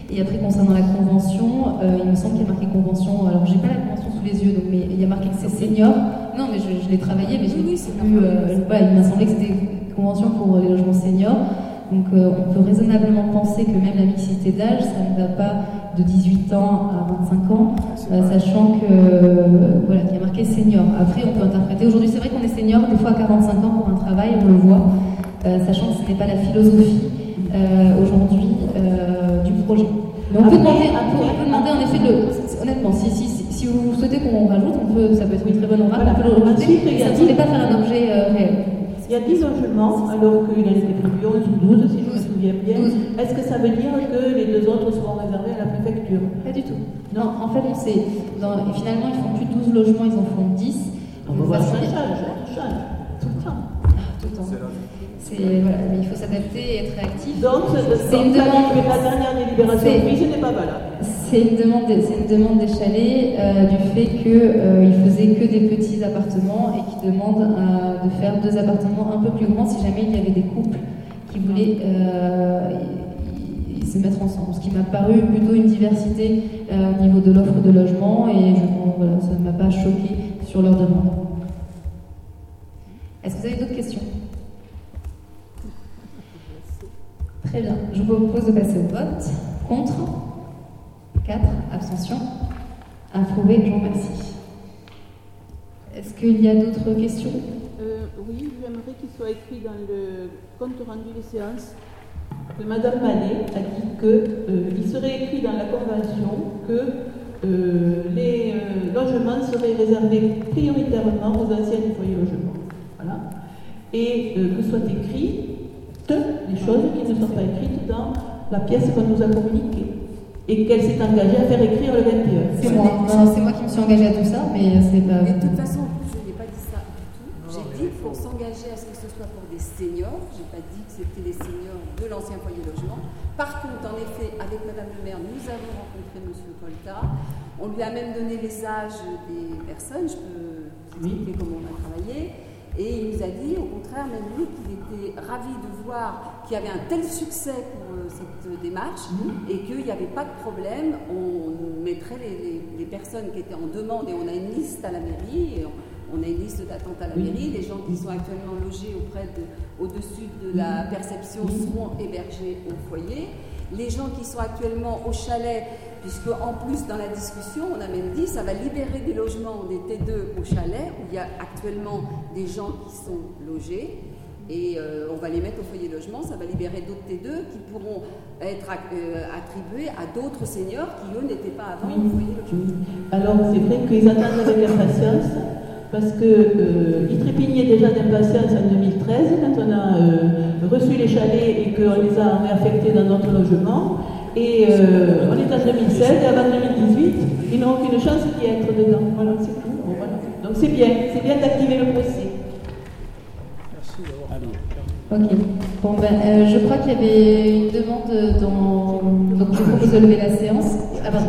A: Et après, concernant la convention, il me semble qu'il y a marqué convention. Alors, j'ai pas la convention sous les yeux, donc, mais il y a marqué que c'est senior. Non, mais je l'ai travaillé, mais j'ai plus. Voilà, il m'a semblé que c'était une convention pour les logements seniors. Donc, on peut raisonnablement penser que même la mixité d'âge, ça ne va pas de 18 ans à 25 ans, sachant que voilà, qu'il y a marqué senior. Après, on peut interpréter. Aujourd'hui, c'est vrai qu'on est senior des fois à 45 ans pour un travail, on le voit, sachant que ce n'est pas la philosophie aujourd'hui du projet. Mais on peut demander en effet honnêtement, si vous souhaitez qu'on rajoute, ça peut être une très bonne remarque, on peut le rajouter, mais ça ne semblait pas faire un objet réel.
C: Il y a 10 logements, alors qu'il en était prévu 11 ou 12, si je me souviens bien. 12. Est-ce que ça veut dire que les 2 autres seront réservés à la préfecture?
A: Pas du tout. Non, en fait, finalement, ils font plus 12 logements, ils en font 10.
C: On va voir, ça change, tout le temps.
A: Tout le temps. Voilà, mais il faut s'adapter et être réactif.
C: Donc, c'est une demande. La dernière délibération prise n'est pas valable.
A: C'est une demande des chalets du fait qu'ils faisaient que des petits appartements et qui demandent de faire 2 appartements un peu plus grands si jamais il y avait des couples qui voulaient se mettre ensemble. Ce qui m'a paru plutôt une diversité au niveau de l'offre de logement et voilà, ça ne m'a pas choqué sur leur demande. Est-ce que vous avez d'autres questions? Très bien. Je vous propose de passer au vote. Contre? 4. Abstention. Approuvé. Je vous remercie. Est-ce qu'il y a d'autres questions?
C: Oui, j'aimerais qu'il soit écrit dans le compte rendu des séances que Madame Manet a dit qu'il serait écrit dans la convention que les logements seraient réservés prioritairement aux anciens du foyer logement. Voilà. Et que soit écrit les choses qui ne sont pas écrites dans la pièce qu'on nous a communiquée et qu'elle s'est engagée à faire écrire le 21.
A: C'est moi qui me suis engagée à tout ça, mais c'est pas...
H: Mais de toute façon, je n'ai pas dit ça du tout. J'ai dit qu'il faut s'engager à ce que ce soit pour des seniors. Je n'ai pas dit que c'était les seniors de l'ancien foyer logement. Par contre, en effet, avec Madame le maire, nous avons rencontré M. Colta. On lui a même donné les âges des personnes. Je peux vous expliquer comment on a travaillé. Et il nous a dit, au contraire, même lui, qu'il était ravi de voir qu'il y avait un tel succès pour cette démarche et qu'il n'y avait pas de problème. On mettrait les personnes qui étaient en demande et on a une liste à la mairie. Et on a une liste d'attente à la mairie. Les gens qui sont actuellement logés au-dessus de la perception seront hébergés au foyer. Les gens qui sont actuellement au chalet, puisque en plus dans la discussion, on a même dit ça va libérer des logements des T2 au chalet, où il y a actuellement des gens qui sont logés, et on va les mettre au foyer logement, ça va libérer d'autres T2 qui pourront être attribués à d'autres seniors qui, eux, n'étaient pas avant au foyer logement.
C: Alors, c'est vrai qu'ils attendent avec impatience, parce qu'ils trépignaient déjà d'impatience en 2013, quand on a reçu les chalets et qu'on les a réaffectés dans notre logement. Et on est en 2016 et avant 2018, ils n'ont aucune chance d'y être dedans. Voilà, c'est tout. Bon, voilà. Donc c'est bien d'activer le procès.
F: Merci d'avoir fait.
A: Ok. Bon, je crois qu'il y avait une demande dans... Donc je propose de lever la séance. Ah, pardon.